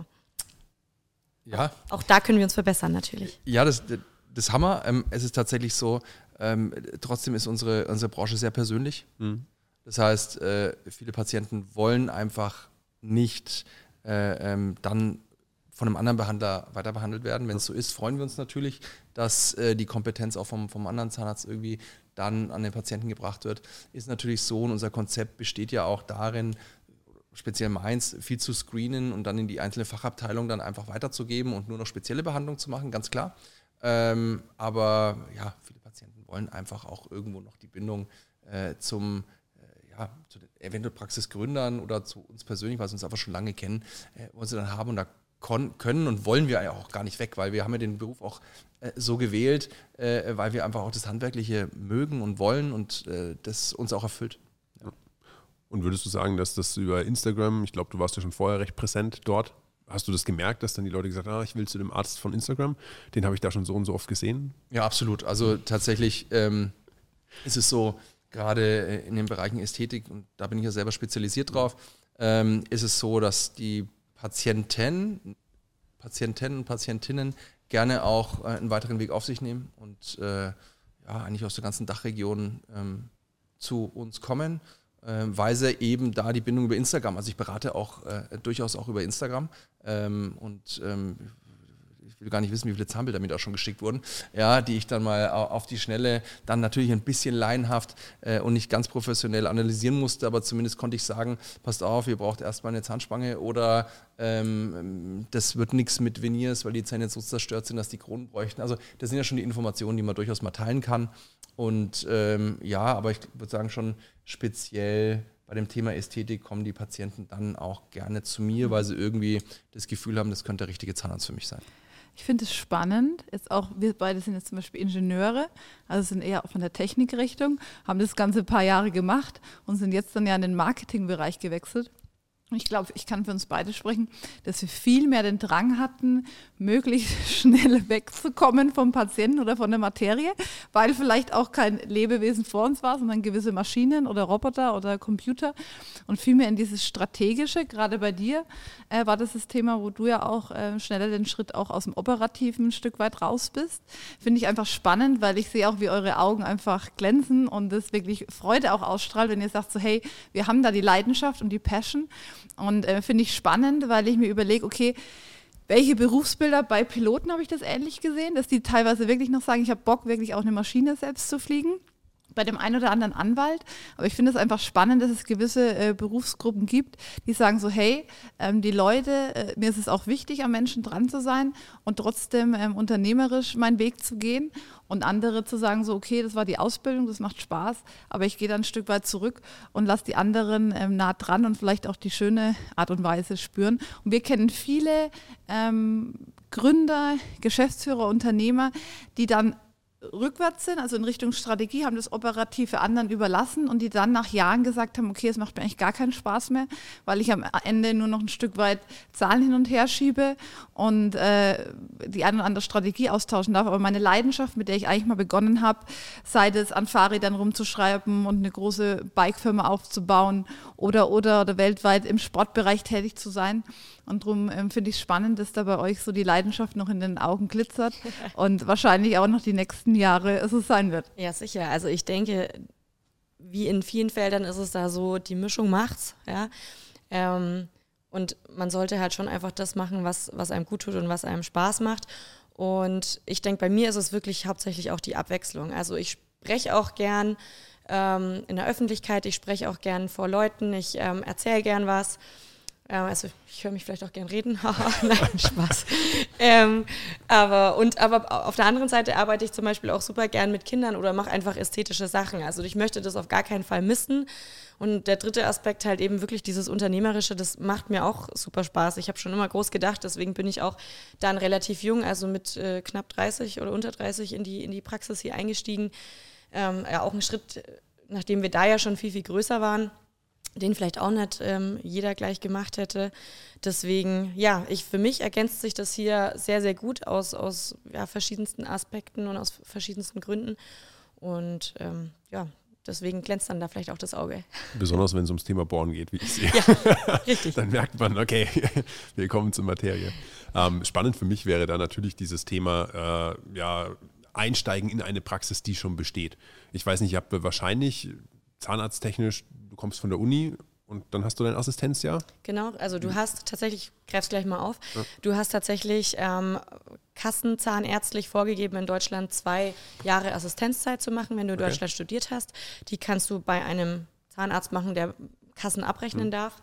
Ja. Auch da können wir uns verbessern, natürlich. Ja, das, das haben wir. Ähm, es ist tatsächlich so, ähm, trotzdem ist unsere, unsere Branche sehr persönlich. Mhm. Das heißt, äh, viele Patienten wollen einfach nicht äh, ähm, dann von einem anderen Behandler weiter behandelt werden. Wenn es so ist, freuen wir uns natürlich, dass äh, die Kompetenz auch vom, vom anderen Zahnarzt irgendwie dann an den Patienten gebracht wird. Ist natürlich so und unser Konzept besteht ja auch darin, speziell meins, viel zu screenen und dann in die einzelne Fachabteilung dann einfach weiterzugeben und nur noch spezielle Behandlung zu machen, ganz klar. Ähm, aber ja, viele Patienten wollen einfach auch irgendwo noch die Bindung äh, zum äh, ja, zu den eventuell Praxisgründern oder zu uns persönlich, weil sie uns einfach schon lange kennen, äh, wollen sie dann haben und da kon- können und wollen wir ja auch gar nicht weg, weil wir haben ja den Beruf auch äh, so gewählt, äh, weil wir einfach auch das Handwerkliche mögen und wollen und äh, das uns auch erfüllt. Ja. Und würdest du sagen, dass das über Instagram, ich glaube, du warst ja schon vorher recht präsent dort, hast du das gemerkt, dass dann die Leute gesagt haben, ah, ich will zu dem Arzt von Instagram, den habe ich da schon so und so oft gesehen? Ja, absolut. Also tatsächlich ähm, ist es so, gerade in den Bereichen Ästhetik, und da bin ich ja selber spezialisiert drauf, ähm, ist es so, dass die Patienten, Patienten und Patientinnen gerne auch äh, einen weiteren Weg auf sich nehmen und äh, ja, eigentlich aus der ganzen Dachregion ähm, zu uns kommen, äh, weil sie eben da die Bindung über Instagram, also ich berate auch äh, durchaus auch über Instagram ähm, und ähm, ich will gar nicht wissen, wie viele Zahnbilder mir da schon geschickt wurden, ja, die ich dann mal auf die Schnelle dann natürlich ein bisschen laienhaft äh, und nicht ganz professionell analysieren musste, aber zumindest konnte ich sagen, passt auf, ihr braucht erstmal eine Zahnspange oder ähm, das wird nichts mit Veneers, weil die Zähne jetzt so zerstört sind, dass die Kronen bräuchten. Also das sind ja schon die Informationen, die man durchaus mal teilen kann und ähm, ja, aber ich würde sagen schon speziell bei dem Thema Ästhetik kommen die Patienten dann auch gerne zu mir, weil sie irgendwie das Gefühl haben, das könnte der richtige Zahnarzt für mich sein. Ich finde es spannend, jetzt auch, wir beide sind jetzt zum Beispiel Ingenieure, also sind eher von der Technikrichtung, haben das Ganze ein paar Jahre gemacht und sind jetzt dann ja in den Marketingbereich gewechselt. Und ich glaube, ich kann für uns beide sprechen, dass wir viel mehr den Drang hatten, möglichst schnell wegzukommen vom Patienten oder von der Materie, weil vielleicht auch kein Lebewesen vor uns war, sondern gewisse Maschinen oder Roboter oder Computer und viel mehr in dieses Strategische. Gerade bei dir äh, war das das Thema, wo du ja auch äh, schneller den Schritt auch aus dem Operativen ein Stück weit raus bist. Finde ich einfach spannend, weil ich sehe auch, wie eure Augen einfach glänzen und das wirklich Freude auch ausstrahlt, wenn ihr sagt so, hey, wir haben da die Leidenschaft und die Passion. Und äh, finde ich spannend, weil ich mir überlege, okay, welche Berufsbilder bei Piloten habe ich das ähnlich gesehen, dass die teilweise wirklich noch sagen, ich habe Bock, wirklich auch eine Maschine selbst zu fliegen. Bei dem einen oder anderen Anwalt. Aber ich finde es einfach spannend, dass es gewisse äh, Berufsgruppen gibt, die sagen so, hey, ähm, die Leute, äh, mir ist es auch wichtig, am Menschen dran zu sein und trotzdem ähm, unternehmerisch meinen Weg zu gehen. Und andere zu sagen so, okay, das war die Ausbildung, das macht Spaß, aber ich gehe dann ein Stück weit zurück und lasse die anderen ähm, nah dran und vielleicht auch die schöne Art und Weise spüren. Und wir kennen viele ähm, Gründer, Geschäftsführer, Unternehmer, die dann rückwärts sind, also in Richtung Strategie, haben das Operative anderen überlassen und die dann nach Jahren gesagt haben, okay, es macht mir eigentlich gar keinen Spaß mehr, weil ich am Ende nur noch ein Stück weit Zahlen hin und her schiebe und äh, die eine oder andere Strategie austauschen darf. Aber meine Leidenschaft, mit der ich eigentlich mal begonnen habe, sei es an Fahrrädern rumzuschreiben und eine große Bikefirma aufzubauen oder, oder, oder weltweit im Sportbereich tätig zu sein. Und darum ähm, finde ich es spannend, dass da bei euch so die Leidenschaft noch in den Augen glitzert und wahrscheinlich auch noch die nächsten Jahre so sein wird. Ja, sicher. Also ich denke, wie in vielen Feldern ist es da so, die Mischung macht's. Ja? Ähm, und man sollte halt schon einfach das machen, was, was einem gut tut und was einem Spaß macht. Und ich denke, bei mir ist es wirklich hauptsächlich auch die Abwechslung. Also ich spreche auch gern ähm, in der Öffentlichkeit, ich spreche auch gern vor Leuten, ich ähm, erzähle gern was. Also ich höre mich vielleicht auch gern reden. Nein, Spaß. ähm, aber, und, aber auf der anderen Seite arbeite ich zum Beispiel auch super gern mit Kindern oder mache einfach ästhetische Sachen. Also ich möchte das auf gar keinen Fall missen. Und der dritte Aspekt halt eben wirklich dieses Unternehmerische, das macht mir auch super Spaß. Ich habe schon immer groß gedacht, deswegen bin ich auch dann relativ jung, also mit äh, knapp dreißig oder unter dreißig in die, in die Praxis hier eingestiegen. Ähm, ja, auch ein Schritt, nachdem wir da ja schon viel, viel größer waren, den vielleicht auch nicht ähm, jeder gleich gemacht hätte. Deswegen, ja, ich, für mich ergänzt sich das hier sehr, sehr gut aus, aus ja, verschiedensten Aspekten und aus verschiedensten Gründen. Und ähm, ja, deswegen glänzt dann da vielleicht auch das Auge. Besonders wenn es ums Thema Bohren geht, wie ich sehe. Ja, richtig. Dann merkt man, okay, wir kommen zur Materie. Ähm, spannend für mich wäre da natürlich dieses Thema, äh, ja, Einsteigen in eine Praxis, die schon besteht. Ich weiß nicht, ihr habt wahrscheinlich zahnarzttechnisch, du kommst von der Uni und dann hast du dein Assistenzjahr? Genau, also du hast tatsächlich, ich greife es gleich mal auf, ja. du hast tatsächlich ähm, kassenzahnärztlich vorgegeben, in Deutschland zwei Jahre Assistenzzeit zu machen, wenn du in okay. Deutschland studiert hast. Die kannst du bei einem Zahnarzt machen, der Kassen abrechnen mhm. darf.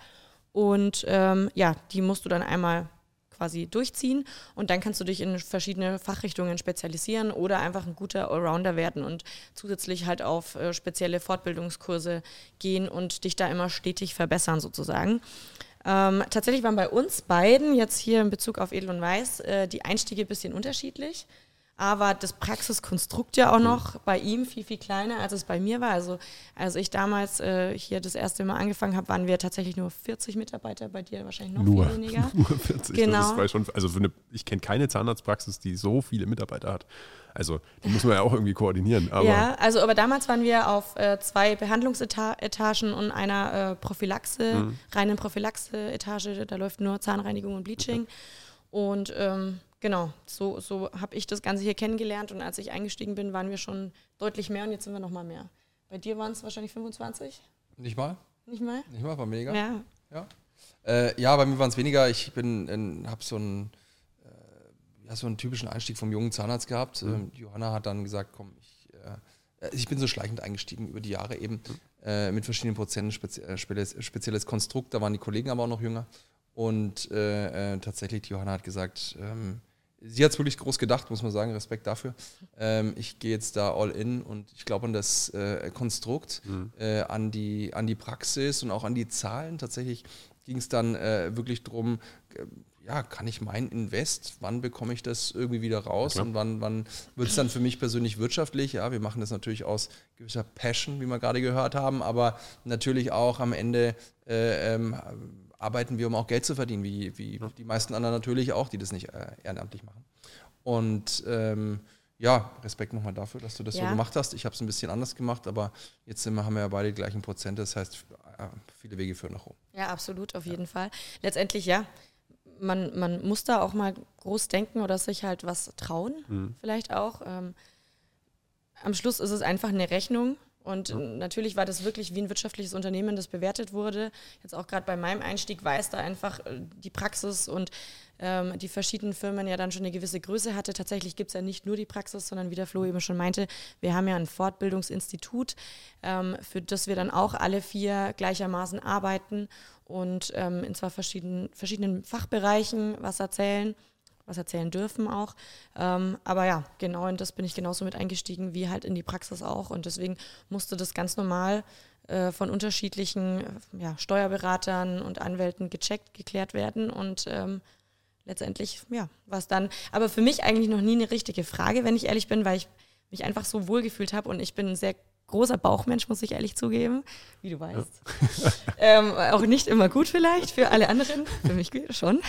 Und ähm, ja, die musst du dann einmal quasi durchziehen und dann kannst du dich in verschiedene Fachrichtungen spezialisieren oder einfach ein guter Allrounder werden und zusätzlich halt auf äh, spezielle Fortbildungskurse gehen und dich da immer stetig verbessern sozusagen. Ähm, tatsächlich waren bei uns beiden jetzt hier in Bezug auf Edel und Weiß äh, die Einstiege ein bisschen unterschiedlich. Aber das Praxiskonstrukt ja auch noch bei ihm viel, viel kleiner, als es bei mir war. Also als ich damals äh, hier das erste Mal angefangen habe, waren wir tatsächlich nur vierzig Mitarbeiter, bei dir wahrscheinlich noch nur, viel weniger. Nur vierzig, genau. Das war schon, also für eine, ich kenne keine Zahnarztpraxis, die so viele Mitarbeiter hat. Also die muss man ja auch irgendwie koordinieren. Aber ja, also aber damals waren wir auf äh, zwei Behandlungsetagen und einer äh, Prophylaxe, mhm. reinen Prophylaxe-Etage. Da läuft nur Zahnreinigung und Bleaching. Okay. Und ähm, genau, so, so habe ich das Ganze hier kennengelernt und als ich eingestiegen bin, waren wir schon deutlich mehr und jetzt sind wir noch mal mehr. Bei dir waren es wahrscheinlich fünfundzwanzig? Nicht mal. Nicht mal? Nicht mal, war weniger. Ja. Ja, äh, ja bei mir waren es weniger. Ich bin, habe so einen, äh, ja, so einen typischen Einstieg vom jungen Zahnarzt gehabt. Mhm. Ähm, Johanna hat dann gesagt, komm, ich, äh, ich bin so schleichend eingestiegen über die Jahre eben mhm. äh, mit verschiedenen Prozenten, spezi spezielles, spezielles Konstrukt. Da waren die Kollegen aber auch noch jünger. Und äh, äh, tatsächlich, die Johanna hat gesagt, ähm, sie hat es wirklich groß gedacht, muss man sagen, Respekt dafür. Ähm, ich gehe jetzt da all in und ich glaube an das äh, Konstrukt, mhm. äh, an, die, an die Praxis und auch an die Zahlen. Tatsächlich ging es dann äh, wirklich darum, äh, ja, kann ich mein Invest, wann bekomme ich das irgendwie wieder raus ja, und wann, wann wird es dann für mich persönlich wirtschaftlich? Ja, wir machen das natürlich aus gewisser Passion, wie wir gerade gehört haben, aber natürlich auch am Ende äh, ähm, arbeiten wir, um auch Geld zu verdienen, wie, wie ja. die meisten anderen natürlich auch, die das nicht äh, ehrenamtlich machen. Und ähm, ja, Respekt nochmal dafür, dass du das ja. so gemacht hast. Ich habe es ein bisschen anders gemacht, aber jetzt sind wir, haben wir ja beide die gleichen Prozente, das heißt, äh, viele Wege führen nach oben. Ja, absolut, auf jeden ja. Fall. Letztendlich, ja, man, man muss da auch mal groß denken oder sich halt was trauen, mhm. vielleicht auch. Ähm, am Schluss ist es einfach eine Rechnung. Und ja. natürlich war das wirklich wie ein wirtschaftliches Unternehmen, das bewertet wurde. Jetzt auch gerade bei meinem Einstieg weiß da einfach die Praxis und ähm, die verschiedenen Firmen ja dann schon eine gewisse Größe hatte. Tatsächlich gibt es ja nicht nur die Praxis, sondern wie der Flo eben schon meinte, wir haben ja ein Fortbildungsinstitut, ähm, für das wir dann auch alle vier gleichermaßen arbeiten und ähm, in zwar verschiedenen, verschiedenen Fachbereichen was erzählen. was erzählen dürfen auch. Ähm, aber ja, genau in das bin ich genauso mit eingestiegen, wie halt in die Praxis auch. Und deswegen musste das ganz normal äh, von unterschiedlichen äh, ja, Steuerberatern und Anwälten gecheckt, geklärt werden. Und ähm, letztendlich, ja, war es dann. Aber für mich eigentlich noch nie eine richtige Frage, wenn ich ehrlich bin, weil ich mich einfach so wohl gefühlt habe und ich bin ein sehr großer Bauchmensch, muss ich ehrlich zugeben, wie du weißt. Ja. ähm, auch nicht immer gut vielleicht für alle anderen, für mich schon.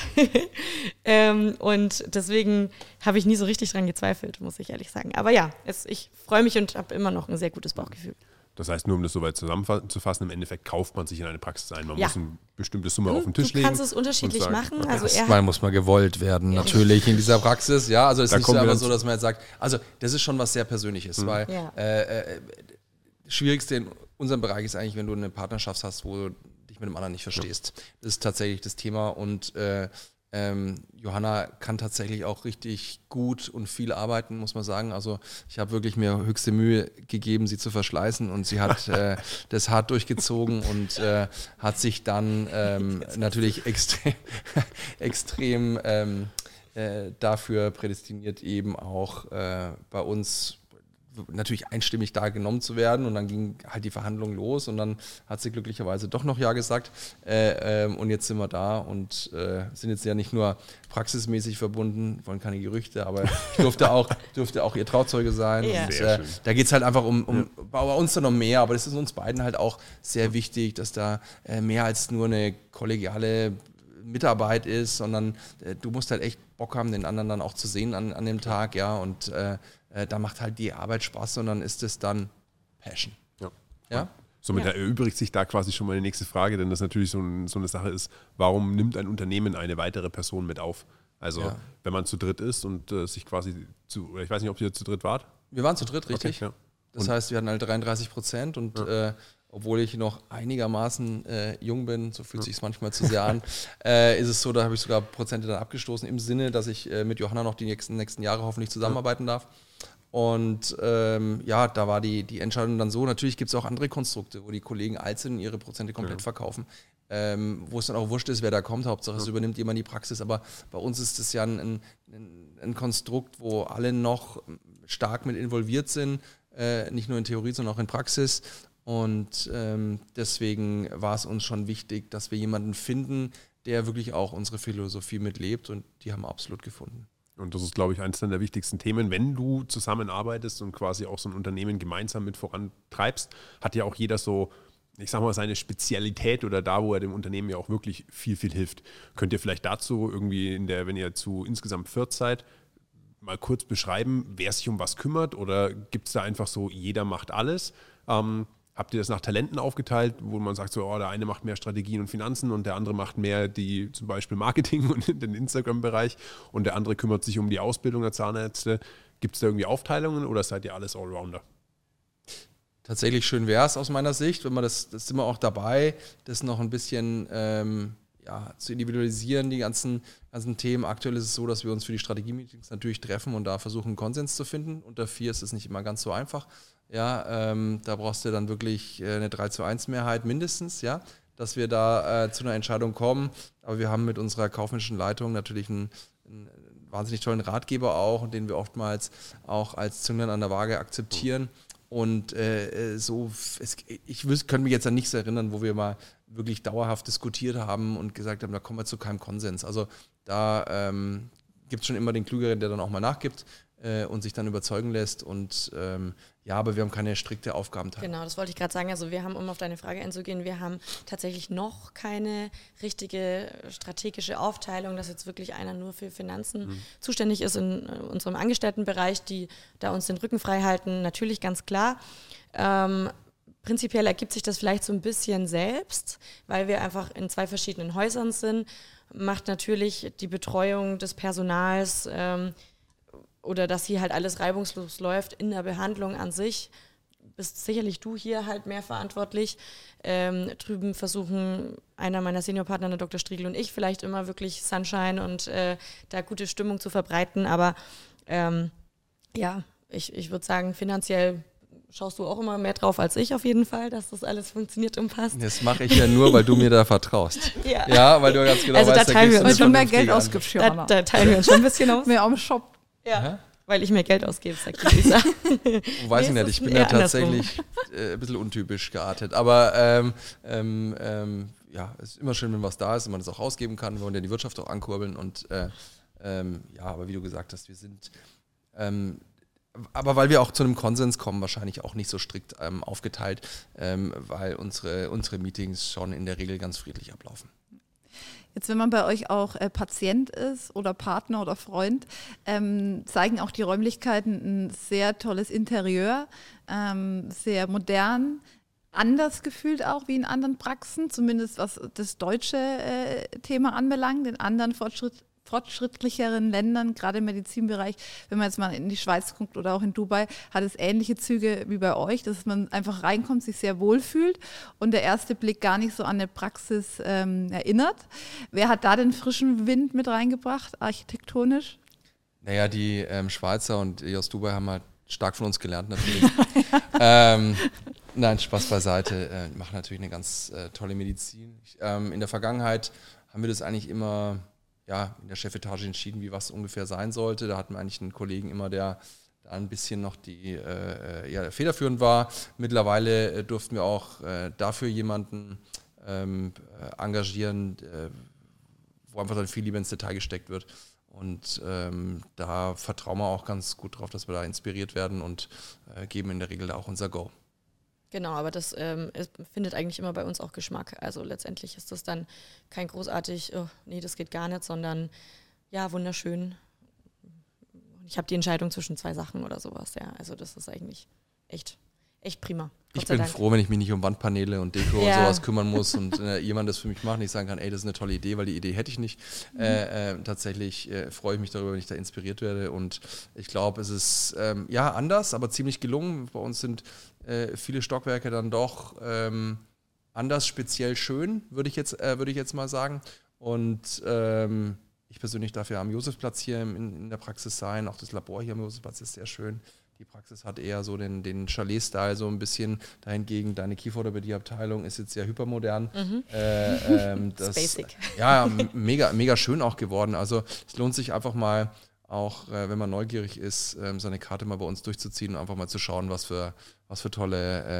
ähm, und deswegen habe ich nie so richtig dran gezweifelt, muss ich ehrlich sagen. Aber ja, es, ich freue mich und habe immer noch ein sehr gutes Bauchgefühl. Das heißt, nur um das soweit zusammenzufassen, im Endeffekt kauft man sich in eine Praxis ein. Man ja. muss eine bestimmte Summe auf den Tisch legen. Du kannst es unterschiedlich sagen, machen. okay. Also Erstmal muss man gewollt werden, natürlich in dieser Praxis. Ja, also es ist da nicht so, aber so, dass man jetzt sagt, also das ist schon was sehr Persönliches, mhm. weil ja. äh, äh, das Schwierigste in unserem Bereich ist eigentlich, wenn du eine Partnerschaft hast, wo du dich mit dem anderen nicht verstehst. Ja. Das ist tatsächlich das Thema und äh, ähm, Johanna kann tatsächlich auch richtig gut und viel arbeiten, muss man sagen. Also ich habe wirklich mir höchste Mühe gegeben, sie zu verschleißen und sie hat äh, das hart durchgezogen und äh, hat sich dann ähm, natürlich extrem, extrem ähm, äh, dafür prädestiniert, eben auch äh, bei uns natürlich einstimmig da genommen zu werden und dann ging halt die Verhandlung los und dann hat sie glücklicherweise doch noch Ja gesagt äh, ähm, und jetzt sind wir da und äh, sind jetzt ja nicht nur praxismäßig verbunden, wollen keine Gerüchte, aber ich durfte auch, durfte auch ihr Trauzeuge sein ja. und äh, da geht es halt einfach um, um ja. bei uns dann noch mehr, aber das ist uns beiden halt auch sehr wichtig, dass da äh, mehr als nur eine kollegiale Mitarbeit ist, sondern äh, du musst halt echt Bock haben, den anderen dann auch zu sehen an, an dem Tag, ja, und äh, äh, da macht halt die Arbeit Spaß, sondern ist es dann Passion. Ja. Ja? Somit ja. erübrigt sich da quasi schon mal die nächste Frage, denn das natürlich so, ein, so eine Sache ist, warum nimmt ein Unternehmen eine weitere Person mit auf? Also ja. wenn man zu dritt ist und äh, sich quasi zu, oder ich weiß nicht, ob ihr zu dritt wart? Wir waren zu dritt, richtig. Okay, ja. Das heißt, wir hatten halt dreiunddreißig Prozent und ja. äh, obwohl ich noch einigermaßen äh, jung bin, so fühlt ja. sich es manchmal zu sehr an, äh, ist es so, da habe ich sogar Prozente dann abgestoßen, im Sinne, dass ich äh, mit Johanna noch die nächsten, nächsten Jahre hoffentlich zusammenarbeiten darf. Und ähm, ja, da war die, die Entscheidung dann so, natürlich gibt es auch andere Konstrukte, wo die Kollegen einzeln ihre Prozente komplett ja. verkaufen, ähm, wo es dann auch wurscht ist, wer da kommt, Hauptsache es ja. übernimmt jemand die Praxis, aber bei uns ist es ja ein, ein, ein Konstrukt, wo alle noch stark mit involviert sind, äh, nicht nur in Theorie, sondern auch in Praxis. Und ähm, deswegen war es uns schon wichtig, dass wir jemanden finden, der wirklich auch unsere Philosophie mitlebt, und die haben wir absolut gefunden. Und das ist, glaube ich, eines der wichtigsten Themen. Wenn du zusammenarbeitest und quasi auch so ein Unternehmen gemeinsam mit vorantreibst, hat ja auch jeder so, ich sag mal, seine Spezialität oder da, wo er dem Unternehmen ja auch wirklich viel, viel hilft. Könnt ihr vielleicht dazu irgendwie, in der, wenn ihr zu insgesamt viert seid, mal kurz beschreiben, wer sich um was kümmert, oder gibt es da einfach so, jeder macht alles? Ähm, habt ihr das nach Talenten aufgeteilt, wo man sagt, so, oh, der eine macht mehr Strategien und Finanzen und der andere macht mehr die zum Beispiel Marketing und den Instagram-Bereich und der andere kümmert sich um die Ausbildung der Zahnärzte? Gibt es da irgendwie Aufteilungen oder seid ihr alles Allrounder? Tatsächlich schön wäre es aus meiner Sicht, wenn man das, das sind wir auch dabei, das noch ein bisschen ähm, ja, zu individualisieren, die ganzen, ganzen Themen. Aktuell ist es so, dass wir uns für die Strategie-Meetings natürlich treffen und da versuchen, einen Konsens zu finden. Unter vier ist es nicht immer ganz so einfach. Ja, ähm, da brauchst du dann wirklich äh, eine drei zu eins Mehrheit mindestens, ja, dass wir da äh, zu einer Entscheidung kommen. Aber wir haben mit unserer kaufmännischen Leitung natürlich einen, einen wahnsinnig tollen Ratgeber auch, den wir oftmals auch als Zünglein an der Waage akzeptieren. Und äh, so, es, ich wüs- könnte mich jetzt an nichts erinnern, wo wir mal wirklich dauerhaft diskutiert haben und gesagt haben, da kommen wir zu keinem Konsens. Also da ähm, gibt es schon immer den Klügeren, der dann auch mal nachgibt äh, und sich dann überzeugen lässt. Und ähm, ja, aber wir haben keine strikte Aufgabenteilung. Genau, das wollte ich gerade sagen. Also wir haben, um auf deine Frage einzugehen, wir haben tatsächlich noch keine richtige strategische Aufteilung, dass jetzt wirklich einer nur für Finanzen mhm. zuständig ist in äh, unserem Angestelltenbereich, die da uns den Rücken frei halten. Natürlich, ganz klar. Ähm, prinzipiell ergibt sich das vielleicht so ein bisschen selbst, weil wir einfach in zwei verschiedenen Häusern sind. Macht natürlich die Betreuung des Personals ähm, oder dass hier halt alles reibungslos läuft in der Behandlung an sich, bist sicherlich du hier halt mehr verantwortlich. Ähm, drüben versuchen einer meiner Seniorpartner, der Doktor Striegel und ich, vielleicht immer wirklich Sunshine und äh, da gute Stimmung zu verbreiten. Aber ähm, ja, ich, ich würde sagen, finanziell schaust du auch immer mehr drauf als ich auf jeden Fall, dass das alles funktioniert und passt. Das mache ich ja nur, weil du mir da vertraust. Ja. Ja, weil du ganz genau Also da weißt, da teilen gibst wir du uns Weil eine du mehr Geld vernünftige ausgibst, Da, Johanna. da teilen wir uns schon ein bisschen aus. Mehr am Shop. Ja, weil ich mehr Geld ausgebe, sagt die Lisa. Weiß ich Nee, nicht, es ich ist bin ja eher andersrum. tatsächlich äh, ein bisschen untypisch geartet. Aber ähm, ähm, ähm, ja, es ist immer schön, wenn was da ist und man es auch ausgeben kann. Wir wollen ja die Wirtschaft auch ankurbeln. Und äh, ähm, ja, aber wie du gesagt hast, wir sind, ähm, aber weil wir auch zu einem Konsens kommen, wahrscheinlich auch nicht so strikt ähm, aufgeteilt, ähm, weil unsere, unsere Meetings schon in der Regel ganz friedlich ablaufen. Jetzt, wenn man bei euch auch äh, Patient ist oder Partner oder Freund, ähm, zeigen auch die Räumlichkeiten ein sehr tolles Interieur, ähm, sehr modern, anders gefühlt auch wie in anderen Praxen, zumindest was das deutsche äh, Thema anbelangt, in anderen Fortschritt, fortschrittlicheren Ländern, gerade im Medizinbereich, wenn man jetzt mal in die Schweiz guckt oder auch in Dubai, hat es ähnliche Züge wie bei euch, dass man einfach reinkommt, sich sehr wohlfühlt und der erste Blick gar nicht so an eine Praxis ähm, erinnert. Wer hat da den frischen Wind mit reingebracht, architektonisch? Naja, die ähm, Schweizer und die aus Dubai haben halt stark von uns gelernt natürlich. ähm, nein, Spaß beiseite, äh, machen natürlich eine ganz äh, tolle Medizin. Ich, ähm, in der Vergangenheit haben wir das eigentlich immer ja, in der Chefetage entschieden, wie was ungefähr sein sollte. Da hatten wir eigentlich einen Kollegen immer, der da ein bisschen noch die äh, ja, federführend war. Mittlerweile äh, durften wir auch äh, dafür jemanden ähm, äh, engagieren, äh, wo einfach dann viel Liebe ins Detail gesteckt wird. Und ähm, da vertrauen wir auch ganz gut drauf, dass wir da inspiriert werden und äh, geben in der Regel da auch unser Go. Genau, aber das ähm, es findet eigentlich immer bei uns auch Geschmack. Also letztendlich ist das dann kein großartig, oh, nee, das geht gar nicht, sondern ja, wunderschön. Ich habe die Entscheidung zwischen zwei Sachen oder sowas, ja. Also das ist eigentlich echt, echt prima. Gott Ich sei bin Dank. froh, wenn ich mich nicht um Wandpaneele und Deko Ja. und sowas kümmern muss und äh, jemand das für mich macht und ich sagen kann, ey, das ist eine tolle Idee, weil die Idee hätte ich nicht. Mhm. Äh, äh, tatsächlich äh, freue ich mich darüber, wenn ich da inspiriert werde und ich glaube, es ist ähm, ja anders, aber ziemlich gelungen. Bei uns sind äh, viele Stockwerke dann doch ähm, anders, speziell schön, würde ich jetzt, äh, würde ich jetzt mal sagen. Und ähm, ich persönlich darf ja am Josefplatz hier in, in der Praxis sein, auch das Labor hier am Josefplatz ist sehr schön. Die Praxis hat eher so den, den Chalet-Style so ein bisschen. Dahingegen deine Kieferorthopädie-Abteilung ist jetzt sehr hypermodern. Mhm. Äh, ähm, das, Basic. Ja, m- mega, mega schön auch geworden. Also es lohnt sich einfach mal, auch äh, wenn man neugierig ist, ähm, seine Karte mal bei uns durchzuziehen und einfach mal zu schauen, was für, was für tolle ähm,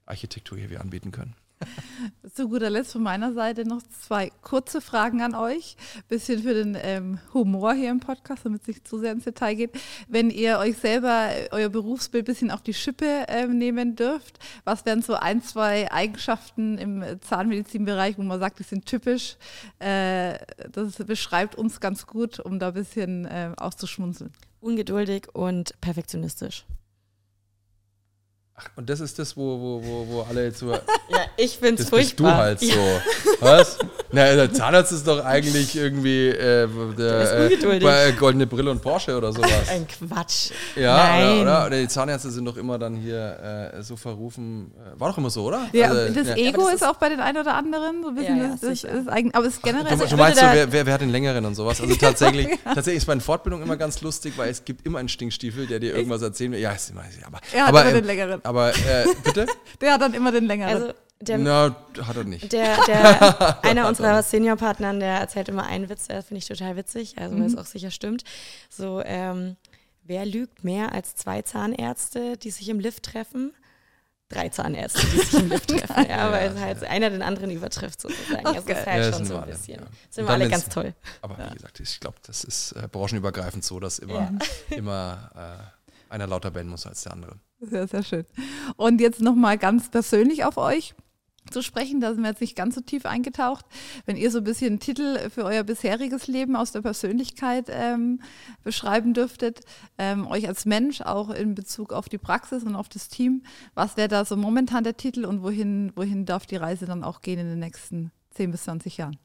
Architektur hier wir anbieten können. Zu guter Letzt von meiner Seite noch zwei kurze Fragen an euch. Bisschen für den ähm, Humor hier im Podcast, damit es nicht zu sehr ins Detail geht. Wenn ihr euch selber, euer Berufsbild ein bisschen auf die Schippe ähm, nehmen dürft, was wären so ein, zwei Eigenschaften im Zahnmedizinbereich, wo man sagt, die sind typisch? Äh, das beschreibt uns ganz gut, um da ein bisschen äh, auszuschmunzeln. Ungeduldig und perfektionistisch. Ach, und das ist das, wo, wo, wo, wo alle jetzt so... Ja, ich finde es das bist furchtbar. du halt so. Ja. Was? Na, der Zahnarzt ist doch eigentlich irgendwie äh, der, der äh, bei Goldene Brille und Porsche oder sowas. Ein Quatsch. Ja, Nein. Oder, oder? Oder die Zahnärzte sind doch immer dann hier äh, so verrufen. War doch immer so, oder? Ja, also, das ja. Ego das ist ist auch bei den einen oder anderen so ein bisschen, Ja, ja, das, das sicher. ist eigen, aber es ist generell... Du, also, du meinst so, da- wer, wer, wer hat den längeren und sowas? Also tatsächlich, tatsächlich ist meine Fortbildung immer ganz lustig, weil es gibt immer einen Stinkstiefel, der dir irgendwas erzählen will. Ja, ist immer, aber, er hat aber, immer ähm, den längeren. aber äh, bitte? Der hat dann immer den längeren. Also der, Na, hat er nicht. der, der einer unserer Seniorpartnern, der erzählt immer einen Witz, der finde ich total witzig, also weil es auch sicher stimmt. So, ähm, wer lügt mehr als zwei Zahnärzte, die sich im Lift treffen? Drei Zahnärzte, die sich im Lift treffen, ja, weil es halt einer den anderen übertrifft sozusagen. Also es ist halt Ja, schon sind so wir ein alle, bisschen. ja. Sind Und wir alle dann, ganz wenn's- toll. Aber wie gesagt, ich glaube, das ist äh, branchenübergreifend so, dass immer, immer äh, einer lauter bellen muss als der andere. Sehr, sehr schön. Und jetzt nochmal ganz persönlich auf euch zu sprechen, da sind wir jetzt nicht ganz so tief eingetaucht. Wenn ihr so ein bisschen einen Titel für euer bisheriges Leben aus der Persönlichkeit ähm, beschreiben dürftet, ähm, euch als Mensch auch in Bezug auf die Praxis und auf das Team, was wäre da so momentan der Titel und wohin, wohin darf die Reise dann auch gehen in den nächsten zehn bis zwanzig Jahren?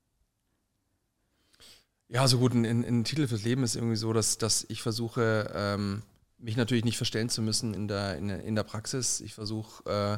Ja, so gut, ein, ein, ein Titel fürs Leben ist irgendwie so, dass, dass ich versuche, ähm, mich natürlich nicht verstellen zu müssen in der, in, der- in der Praxis. Ich versuche, äh,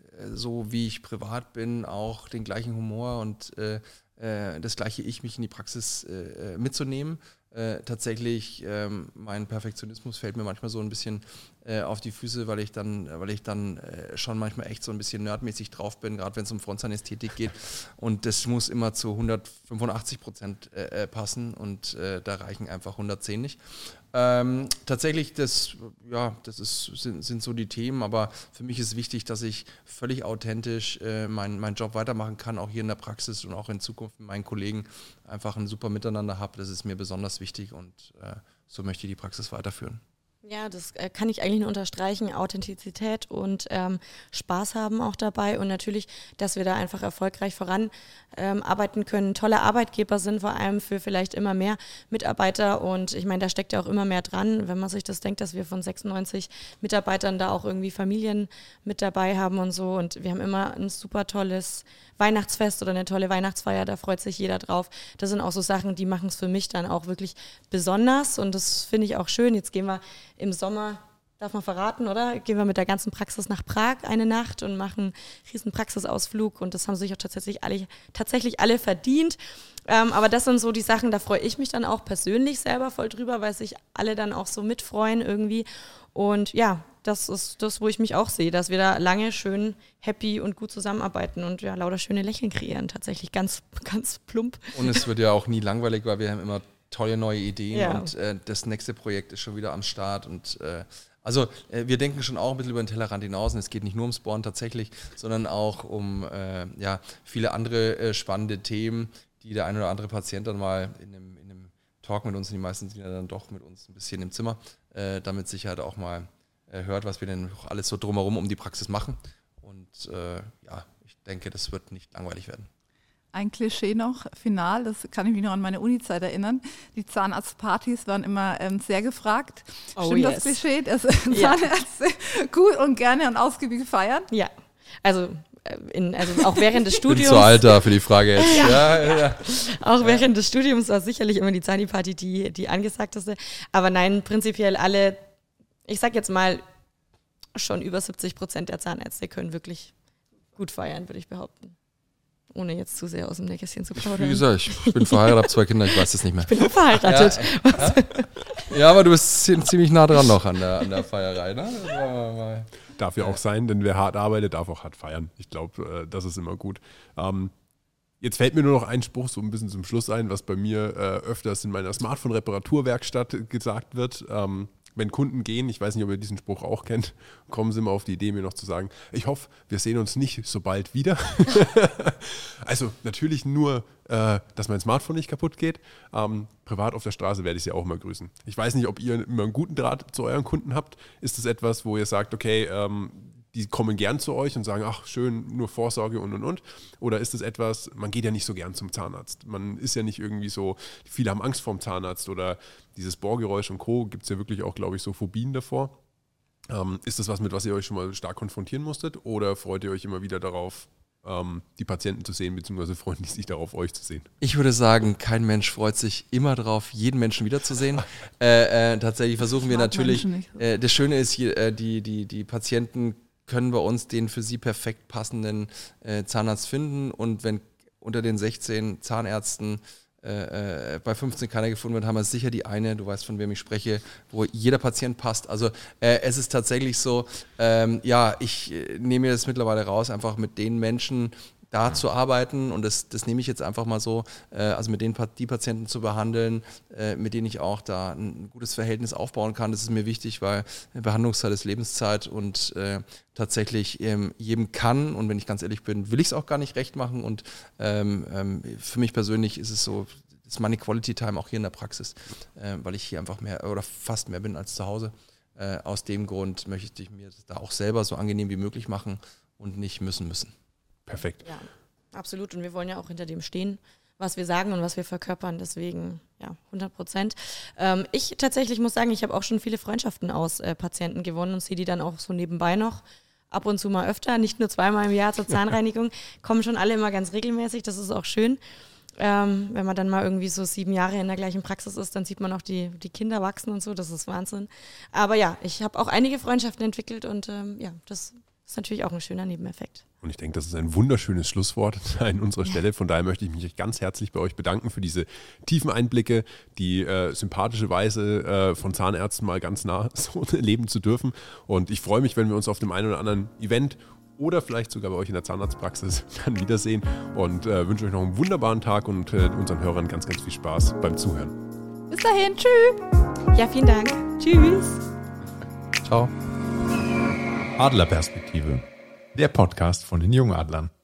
so wie ich privat bin, auch den gleichen Humor und äh, äh, das gleiche Ich, mich in die Praxis äh, mitzunehmen. Äh, tatsächlich, ähm, mein Perfektionismus fällt mir manchmal so ein bisschen äh, auf die Füße, weil ich dann, weil ich dann äh, schon manchmal echt so ein bisschen nerdmäßig drauf bin, gerade wenn es um Frontzahnästhetik geht. Und das muss immer zu hundertfünfundachtzig Prozent äh, passen und äh, da reichen einfach hundertzehn nicht. Ähm, tatsächlich, das, ja, das ist, sind, sind so die Themen, aber für mich ist wichtig, dass ich völlig authentisch äh, meinen mein Job weitermachen kann, auch hier in der Praxis und auch in Zukunft mit meinen Kollegen einfach ein super Miteinander habe. Das ist mir besonders wichtig und äh, so möchte ich die Praxis weiterführen. Ja, das äh, kann ich eigentlich nur unterstreichen. Authentizität und ähm, Spaß haben auch dabei und natürlich, dass wir da einfach erfolgreich voran ähm, arbeiten können, tolle Arbeitgeber sind, vor allem für vielleicht immer mehr Mitarbeiter und ich meine, da steckt ja auch immer mehr dran, wenn man sich das denkt, dass wir von sechsundneunzig Mitarbeitern da auch irgendwie Familien mit dabei haben und so und wir haben immer ein super tolles Weihnachtsfest oder eine tolle Weihnachtsfeier, da freut sich jeder drauf. Das sind auch so Sachen, die machen es für mich dann auch wirklich besonders und das finde ich auch schön. Jetzt gehen wir im Sommer, darf man verraten, oder? Gehen wir mit der ganzen Praxis nach Prag eine Nacht und machen einen riesen Praxisausflug und das haben sich auch tatsächlich alle, tatsächlich alle verdient. Ähm, aber das sind so die Sachen, da freue ich mich dann auch persönlich selber voll drüber, weil sich alle dann auch so mitfreuen irgendwie. Und ja, das ist das, wo ich mich auch sehe, dass wir da lange schön happy und gut zusammenarbeiten und ja, lauter schöne Lächeln kreieren, tatsächlich ganz, ganz plump. Und es wird ja auch nie langweilig, weil wir haben immer tolle neue Ideen Ja. und äh, das nächste Projekt ist schon wieder am Start und äh, also äh, wir denken schon auch ein bisschen über den Tellerrand hinaus und es geht nicht nur ums Bohren tatsächlich, sondern auch um äh, ja, viele andere äh, spannende Themen, die der ein oder andere Patient dann mal in einem, in einem Talk mit uns, und die meisten sind ja dann doch mit uns ein bisschen im Zimmer, äh, damit Sicherheit auch mal äh, hört, was wir denn auch alles so drumherum um die Praxis machen und äh, ja, ich denke, das wird nicht langweilig werden. Ein Klischee noch, final, das kann ich mich noch an meine Uni-Zeit erinnern. Die Zahnarztpartys waren immer ähm, sehr gefragt. Oh, Stimmt yes. das Klischee, dass Ja. Zahnärzte gut und gerne und ausgiebig feiern? Ja, also, äh, in, also auch während des Ich bin Studiums. zu alt da für die Frage jetzt. Ja, ja, ja. Auch während des Studiums war sicherlich immer die Zahni-Party die, die angesagteste. Aber nein, prinzipiell alle, ich sag jetzt mal, schon über siebzig Prozent der Zahnärzte können wirklich gut feiern, würde ich behaupten. Ohne jetzt zu sehr aus dem Nähkästchen zu plaudern. Wie gesagt, ich bin verheiratet, habe zwei Kinder, ich weiß es nicht mehr. Ich bin auch verheiratet. Ja, aber du bist zi- ziemlich nah dran noch an der, an der Feierei, ne? Das war mal- mal- Darf ja auch sein, denn wer hart arbeitet, darf auch hart feiern. Ich glaube, äh, das ist immer gut. Ähm, jetzt fällt mir nur noch ein Spruch so ein bisschen zum Schluss ein, was bei mir äh, öfters in meiner Smartphone-Reparaturwerkstatt gesagt wird. Ähm, wenn Kunden gehen, ich weiß nicht, ob ihr diesen Spruch auch kennt, kommen sie immer auf die Idee, mir noch zu sagen, ich hoffe, wir sehen uns nicht so bald wieder. Also natürlich nur, äh, dass mein Smartphone nicht kaputt geht. Ähm, privat auf der Straße werde ich sie auch mal grüßen. Ich weiß nicht, ob ihr immer einen guten Draht zu euren Kunden habt. Ist das etwas, wo ihr sagt, okay, ähm, die kommen gern zu euch und sagen, ach schön, nur Vorsorge und und und? Oder ist es etwas, man geht ja nicht so gern zum Zahnarzt. Man ist ja nicht irgendwie so, viele haben Angst vorm Zahnarzt oder dieses Bohrgeräusch und Co. Gibt es ja wirklich auch, glaube ich, so Phobien davor. Ähm, ist das was, mit was ihr euch schon mal stark konfrontieren musstet? Oder freut ihr euch immer wieder darauf, ähm, die Patienten zu sehen, beziehungsweise freuen die sich darauf, euch zu sehen? Ich würde sagen, kein Mensch freut sich immer darauf, jeden Menschen wiederzusehen. äh, äh, tatsächlich versuchen wir natürlich, äh, das Schöne ist, hier, äh, die, die, die Patienten können bei uns den für sie perfekt passenden äh, Zahnarzt finden, und wenn unter den sechzehn Zahnärzten äh, äh, bei fünfzehn keiner gefunden wird, haben wir sicher die eine, du weißt, von wem ich spreche, wo jeder Patient passt. Also äh, es ist tatsächlich so, ähm, ja, ich äh, nehme mir das mittlerweile raus, einfach mit den Menschen da zu arbeiten, und das, das nehme ich jetzt einfach mal so, äh, also mit den die Patienten zu behandeln, äh, mit denen ich auch da ein gutes Verhältnis aufbauen kann. Das ist mir wichtig, weil Behandlungszeit ist Lebenszeit, und äh, tatsächlich ähm, jedem kann, und wenn ich ganz ehrlich bin, will ich es auch gar nicht recht machen, und ähm, ähm, für mich persönlich ist es so, das ist meine Quality Time auch hier in der Praxis, äh, weil ich hier einfach mehr oder fast mehr bin als zu Hause. Äh, aus dem Grund möchte ich mir das da auch selber so angenehm wie möglich machen und nicht müssen müssen. Perfekt. Ja, absolut. Und wir wollen ja auch hinter dem stehen, was wir sagen und was wir verkörpern. Deswegen, ja, hundert Prozent. Ähm, ich tatsächlich muss sagen, ich habe auch schon viele Freundschaften aus äh, Patienten gewonnen und sehe die dann auch so nebenbei noch. Ab und zu mal öfter, nicht nur zweimal im Jahr zur Zahnreinigung. Kommen schon alle immer ganz regelmäßig. Das ist auch schön. Ähm, wenn man dann mal irgendwie so sieben Jahre in der gleichen Praxis ist, dann sieht man auch die, die Kinder wachsen und so. Das ist Wahnsinn. Aber ja, ich habe auch einige Freundschaften entwickelt, und ähm, ja, das ist natürlich auch ein schöner Nebeneffekt. Und ich denke, das ist ein wunderschönes Schlusswort an unserer Stelle. Von daher möchte ich mich ganz herzlich bei euch bedanken für diese tiefen Einblicke, die äh, sympathische Weise äh, von Zahnärzten mal ganz nah so leben zu dürfen. Und ich freue mich, wenn wir uns auf dem einen oder anderen Event oder vielleicht sogar bei euch in der Zahnarztpraxis dann wiedersehen. Und äh, wünsche euch noch einen wunderbaren Tag und äh, unseren Hörern ganz, ganz viel Spaß beim Zuhören. Bis dahin, tschüss. Ja, vielen Dank. Tschüss. Ciao. Adlerperspektive, der Podcast von den Jungadlern.